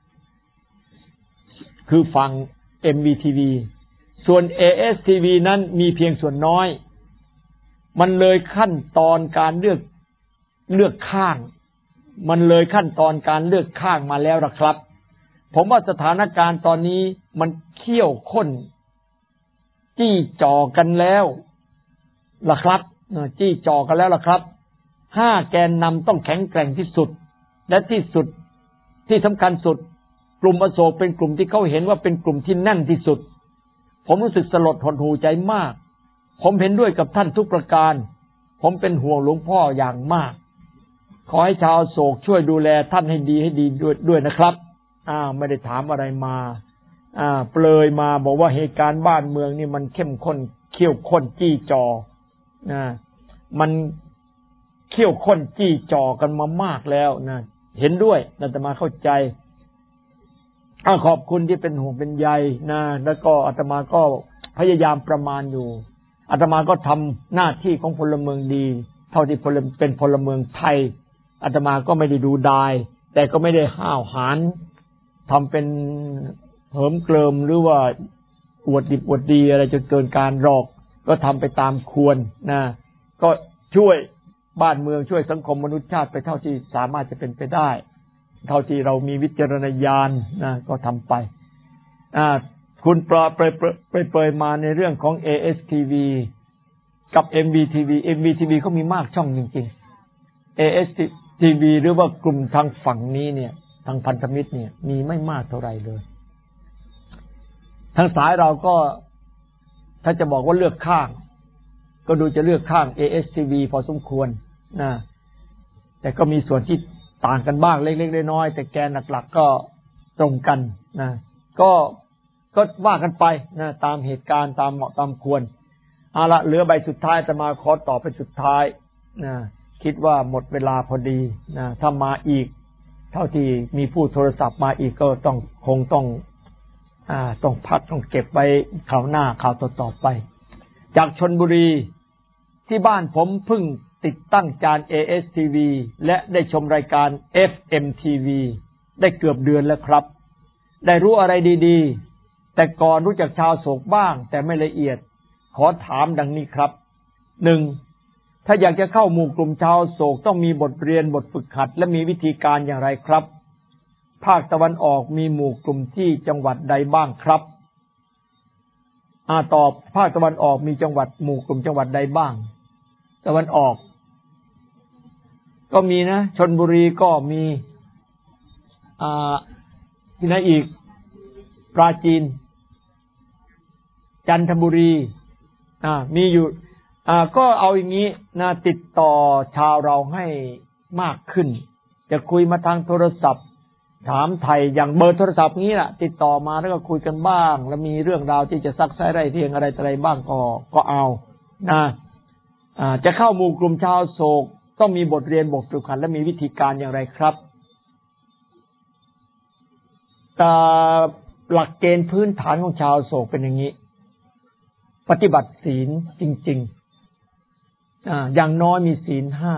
คือฝั่ง เอ็ม วี ที วี ส่วน เอ เอส ที วี นั้นมีเพียงส่วนน้อยมันเลยขั้นตอนการเลือกเลือกข้างมันเลยขั้นตอนการเลือกข้างมาแล้วล่ะครับผมว่าสถานการณ์ตอนนี้มันเขี้ยวข้นจี้จ่อกันแล้วล่ะครับจี้จ่อกันแล้วล่ะครับห้าแกนนำต้องแข็งแกร่งที่สุดและที่สุดที่สำคัญสุดกลุ่มอโศกเป็นกลุ่มที่เขาเห็นว่าเป็นกลุ่มที่แน่นที่สุดผมรู้สึกสลดหดหู่ใจมากผมเห็นด้วยกับท่านทุกประการผมเป็นห่วงหลวงพ่ออย่างมากขอให้ชาวโศกช่วยดูแลท่านให้ดีให้ดีด้วยด้วยนะครับอ่าไม่ได้ถามอะไรมาอ่าเปลยมาบอกว่าเหตุการณ์บ้านเมืองนี่มันเข้มข้นเขี้ยวข้นจี้จ่อนะมันเขี้ยวข้นจี้จ่อกันมามากแล้วนะเห็นด้วยอาตมาเข้าใจอ่าขอบคุณที่เป็นห่วงเป็นใยนะแล้วก็อาตมาก็พยายามประมาณอยู่อาตมาก็ทำหน้าที่ของพลเมืองดีเท่าที่พลเป็นพลเมืองไทยอาตมาก็ไม่ได้ดูดายแต่ก็ไม่ได้ห้าวหาญทำเป็นเหิมเกลิมหรือว่าอวดดิบอวดดีอะไรจนเกินการหรอกก็ทำไปตามควรนะก็ช่วยบ้านเมืองช่วยสังคมมนุษยชาติไปเท่าที่สามารถจะเป็นไปได้เท่าที่เรามีวิจารณญาณนะก็ทำไปอ่าคุณปลาเปรยเปรยเปรยมาในเรื่องของ เอ เอส ที วี กับ เอ็ม วี ที วี เอ็ม วี ที วี เขามีมากช่องจริงๆ เอ เอส ที วี หรือว่ากลุ่มทางฝั่งนี้เนี่ยทางพันธมิตรเนี่ยมีไม่มากเท่าไหร่เลยทางสายเราก็ถ้าจะบอกว่าเลือกข้างก็ดูจะเลือกข้าง เอ เอส ที วี พอสมควรนะแต่ก็มีส่วนที่ต่างกันบ้างเล็กๆน้อยๆแต่แกนหลักๆก็ตรงกันนะก็ก็ว่ากันไปนะตามเหตุการณ์ตามเหมาะตามควรเอาละเหลือใบสุดท้ายจะมาขอต่อเป็นสุดท้ายนะคิดว่าหมดเวลาพอดีนะถ้ามาอีกเท่าที่มีผู้โทรศัพท์มาอีกก็ต้องคงต้องอ่าต้องพักต้องเก็บไว้คราวหน้าคราวต่อๆไปจากชลบุรีที่บ้านผมเพิ่งติดตั้งจาน เอ เอส ที วี และได้ชมรายการ เอฟ เอ็ม ที วี ได้เกือบเดือนแล้วครับได้รู้อะไรดีๆแต่ก่อนรู้จักชาวโศกบ้างแต่ไม่ละเอียดขอถามดังนี้ครับหนึ่งถ้าอยากจะเข้าหมู่กลุ่มชาวโศกต้องมีบทเรียนบทฝึกหัดและมีวิธีการอย่างไรครับภาคตะวันออกมีหมู่กลุ่มที่จังหวัดใดบ้างครับอ่าตอบภาคตะวันออกมีจังหวัดหมู่กลุ่มจังหวัดใดบ้างตะวันออกก็มีนะชลบุรีก็มีอ่าที่ไหนอีกปราจีนจันทบุรีอ่ามีอยู่อ่าก็เอาอย่างนี้นะติดต่อชาวเราให้มากขึ้นจะคุยมาทางโทรศัพท์ถามไทยอย่างเบอร์โทรศัพท์นี้แหละติดต่อมาแล้วก็คุยกันบ้างแล้วมีเรื่องราวที่จะซักไซ้ไร่เรียงอะไรอะไรบ้างก็ก็เอานะอ่าจะเข้าหมู่กลุ่มชาวโศกต้องมีบทเรียนบทฝึกหัดและมีวิธีการอย่างไรครับแต่หลักเกณฑ์พื้นฐานของชาวโศกเป็นอย่างนี้ปฏิบัติศีลจริงอ่าอย่างน้อยมีศีลห้า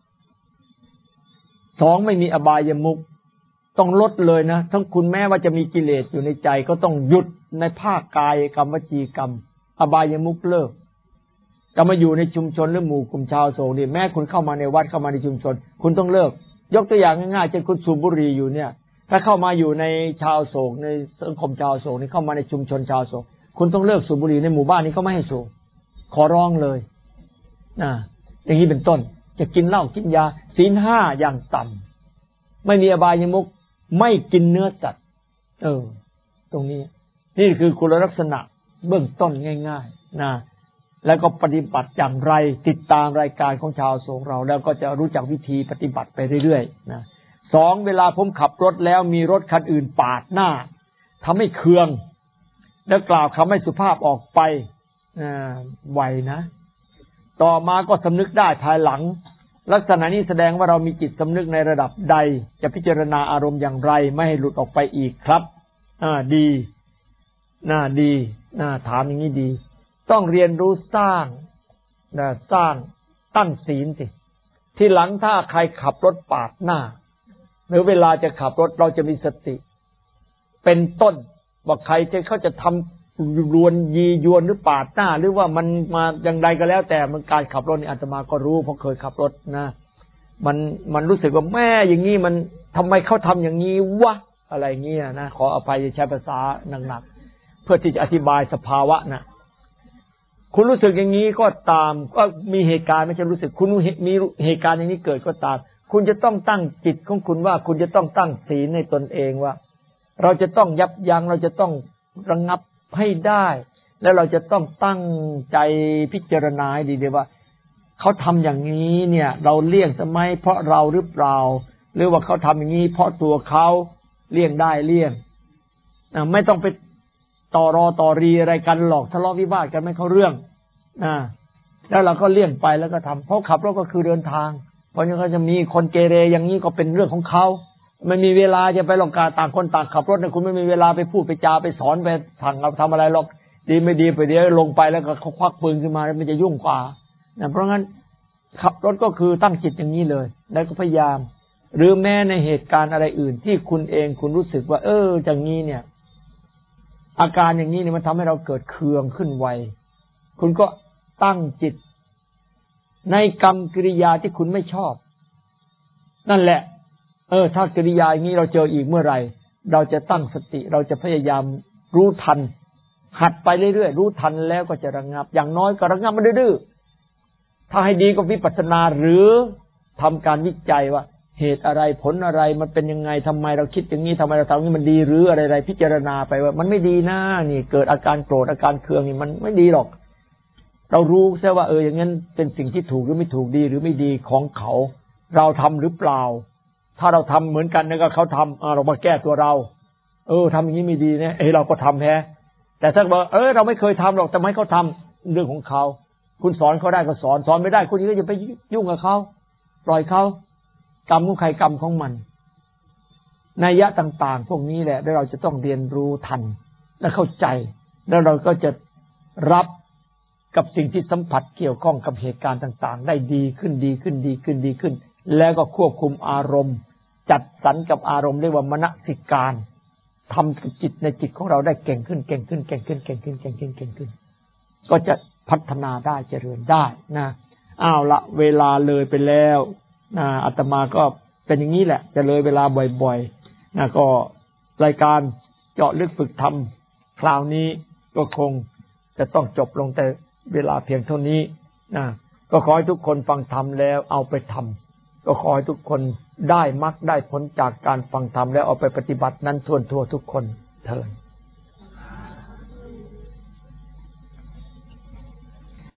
สองไม่มีอบายมุขต้องลดเลยนะทั้งคุณแม้ว่าจะมีกิเลสอยู่ในใจก็ต้องหยุดในภาคกายกรรมวจีกรรมอบายมุขเลิกจะมาอยู่ในชุมชนหรือหมู่กลุ่มชาวโศกนี่แม้คุณเข้ามาในวัดเข้ามาในชุมชนคุณต้องเลิกยกตัวอย่างง่ายๆเช่นคุณสูบบุหรี่อยู่เนี่ยถ้าเข้ามาอยู่ในชาวโศกในสังคมชาวโศกนี่เข้ามาในชุมชนชาวโศกคุณต้องเลิกสูบบุหรี่ในหมู่บ้านนี้เขาไม่ให้สูบขอร้องเลยนะอย่างนี้เป็นต้นจะกินเหล้ากินยาศีลห้าอย่างต่ำไม่มีอบายมุขไม่กินเนื้อสัตว์เออตรงนี้นี่คือคุณลักษณะเบื้องต้นง่ายๆนะแล้วก็ปฏิบัติอย่างไรติดตามรายการของชาวโศกเราแล้วก็จะรู้จักวิธีปฏิบัติไปเรื่อยๆนะสองเวลาผมขับรถแล้วมีรถคันอื่นปาดหน้าทำให้เคืองแล้วกล่าวคำไม่สุภาพออกไปอ่าไวนะต่อมาก็สำนึกได้ภายหลังลักษณะนี้แสดงว่าเรามีจิตสำนึกในระดับใดจะพิจารณาอารมณ์อย่างไรไม่ให้หลุดออกไปอีกครับอ่าดีน่าดีน่าถามอย่างนี้ดีต้องเรียนรู้สร้างนะสร้างตั้งศีลสิที่หลังถ้าใครขับรถปาดหน้าหรือเวลาจะขับรถเราจะมีสติเป็นต้นว่าใครจะเขาจะทำรวนยียวนหรือปาดหน้าหรือว่ามันมาอย่างใดก็แล้วแต่มันการขับรถนี่อาตมาก็รู้เพราะเคยขับรถนะมันมันรู้สึกว่าแม่อย่างนี้มันทำไมเขาทำอย่างนี้วะอะไรเงี้ยนะขออภัยใช้ภาษาหนักๆเพื่อที่จะอธิบายสภาวะนะคุณรู้สึกอย่างนี้ก็ตามก็มีเหตุการณ์ไม่ใช่รู้สึกคุณมีเหตุการณ์อย่างนี้เกิดก็ตามคุณจะต้องตั้งจิตของคุณว่าคุณจะต้องตั้งศีลในตนเองว่าเราจะต้องยับยั้งเราจะต้องระงับให้ได้แล้วเราจะต้องตั้งใจพิจารณาให้ดีๆว่าเขาทำอย่างนี้เนี่ยเราเลี่ยงทำไมเพราะเราหรือเปล่าหรือว่าเขาทำอย่างนี้เพราะตัวเขาเลี่ยงได้เลี่ยงไม่ต้องไปต่อรอต่อรีอะไรกันหรอกทะเลาะวิวาทกันไม่เข้าเรื่องนะแล้วเราก็เลี่ยงไปแล้วก็ทำเพราะขับรถก็คือเดินทางเพราะงั้นก็จะมีคนเกเรอย่างนี้ก็เป็นเรื่องของเขาไม่มีเวลาจะไปลงการต่างคนต่างขับรถเนี่ยคุณไม่มีเวลาไปพูดไปจาไปสอนไปสั่งเราทำอะไรหรอกดีไม่ดีไปเดี๋ยวลงไปแล้วก็เขาควักปืนขึ้นมาแล้วมันจะยุ่งกว่านะเพราะงั้นขับรถก็คือตั้งจิตอย่างนี้เลยแล้วก็พยายามหรือแม้ในเหตุการณ์อะไรอื่นที่คุณเองคุณรู้สึกว่าเอออย่างนี้เนี่ยอาการอย่างนี้เนี่ยมันทำให้เราเกิดเคืองขึ้นไวคุณก็ตั้งจิตในกรรมกิริยาที่คุณไม่ชอบนั่นแหละเออถ้ากิริยาอย่างนี้เราเจออีกเมื่อไหร่เราจะตั้งสติเราจะพยายามรู้ทันหัดไปเรื่อยๆรู้ทันแล้วก็จะระงับอย่างน้อยก็ระงับมันดื้อถ้าให้ดีก็วิปัสสนาหรือทำการวิจัยว่าเหตุอะไรผลอะไรมันเป็นยังไงทำไมเราคิดอย่างนี้ทำไมเราทำอย่างนี้มันดีหรืออะไรๆพิจารณาไปว่ามันไม่ดีนะนี่เกิดอาการโกรธอาการเคืองนี่มันไม่ดีหรอกเรารู้ใช่ว่าเอออย่างนั้นเป็นสิ่งที่ถูกหรือไม่ถูกดีหรือไม่ดีของเขาเราทำหรือเปล่าถ้าเราทำเหมือนกันเนี่ยก็เขาทำเรามาแก้ตัวเราเออทำอย่างนี้ไม่ดีเนี่ยเออเราก็ทำแท้แต่ถ้าบอกเออเราไม่เคยทำหรอกแต่ให้เขาทำเรื่องของเขาคุณสอนเขาได้ก็สอนสอนไม่ได้คุณก็อย่าไปยุ่งกับเขาปล่อยเขากรรมของใครกรรมของมันนัยยะต่างๆพวกนี้แหละแล้วเราจะต้องเรียนรู้ทันและเข้าใจแล้วเราก็จะรับกับสิ่งที่สัมผัสเกี่ยวข้องกับเหตุการณ์ต่างๆได้ดีขึ้นดีขึ้นดีขึ้นดีขึ้นแล้วก็ควบคุมอารมณ์จัดสรรกับอารมณ์เรียกว่ามนสิการทำกับจิตในจิตของเราได้เก่งขึ้นเก่งขึ้นเก่งขึ้นเก่งขึ้นเก่งขึ้นเก่งขึ้นก็จะพัฒนาได้เจริญได้นะอ้าวละเวลาเลยไปแล้วนะอาตมาก็เป็นอย่างนี้แหละจะเลยเวลาบ่อยๆนะก็รายการเจาะลึกฝึกธรรมคราวนี้ก็คงจะต้องจบลงแต่เวลาเพียงเท่านี้นะก็ขอให้ทุกคนฟังธรรมแล้วเอาไปทำก็ขอให้ทุกคนได้มรรคได้ผลจากการฟังธรรมแล้วเอาไปปฏิบัตินั้นทั่วทั่วทุกคนเถิด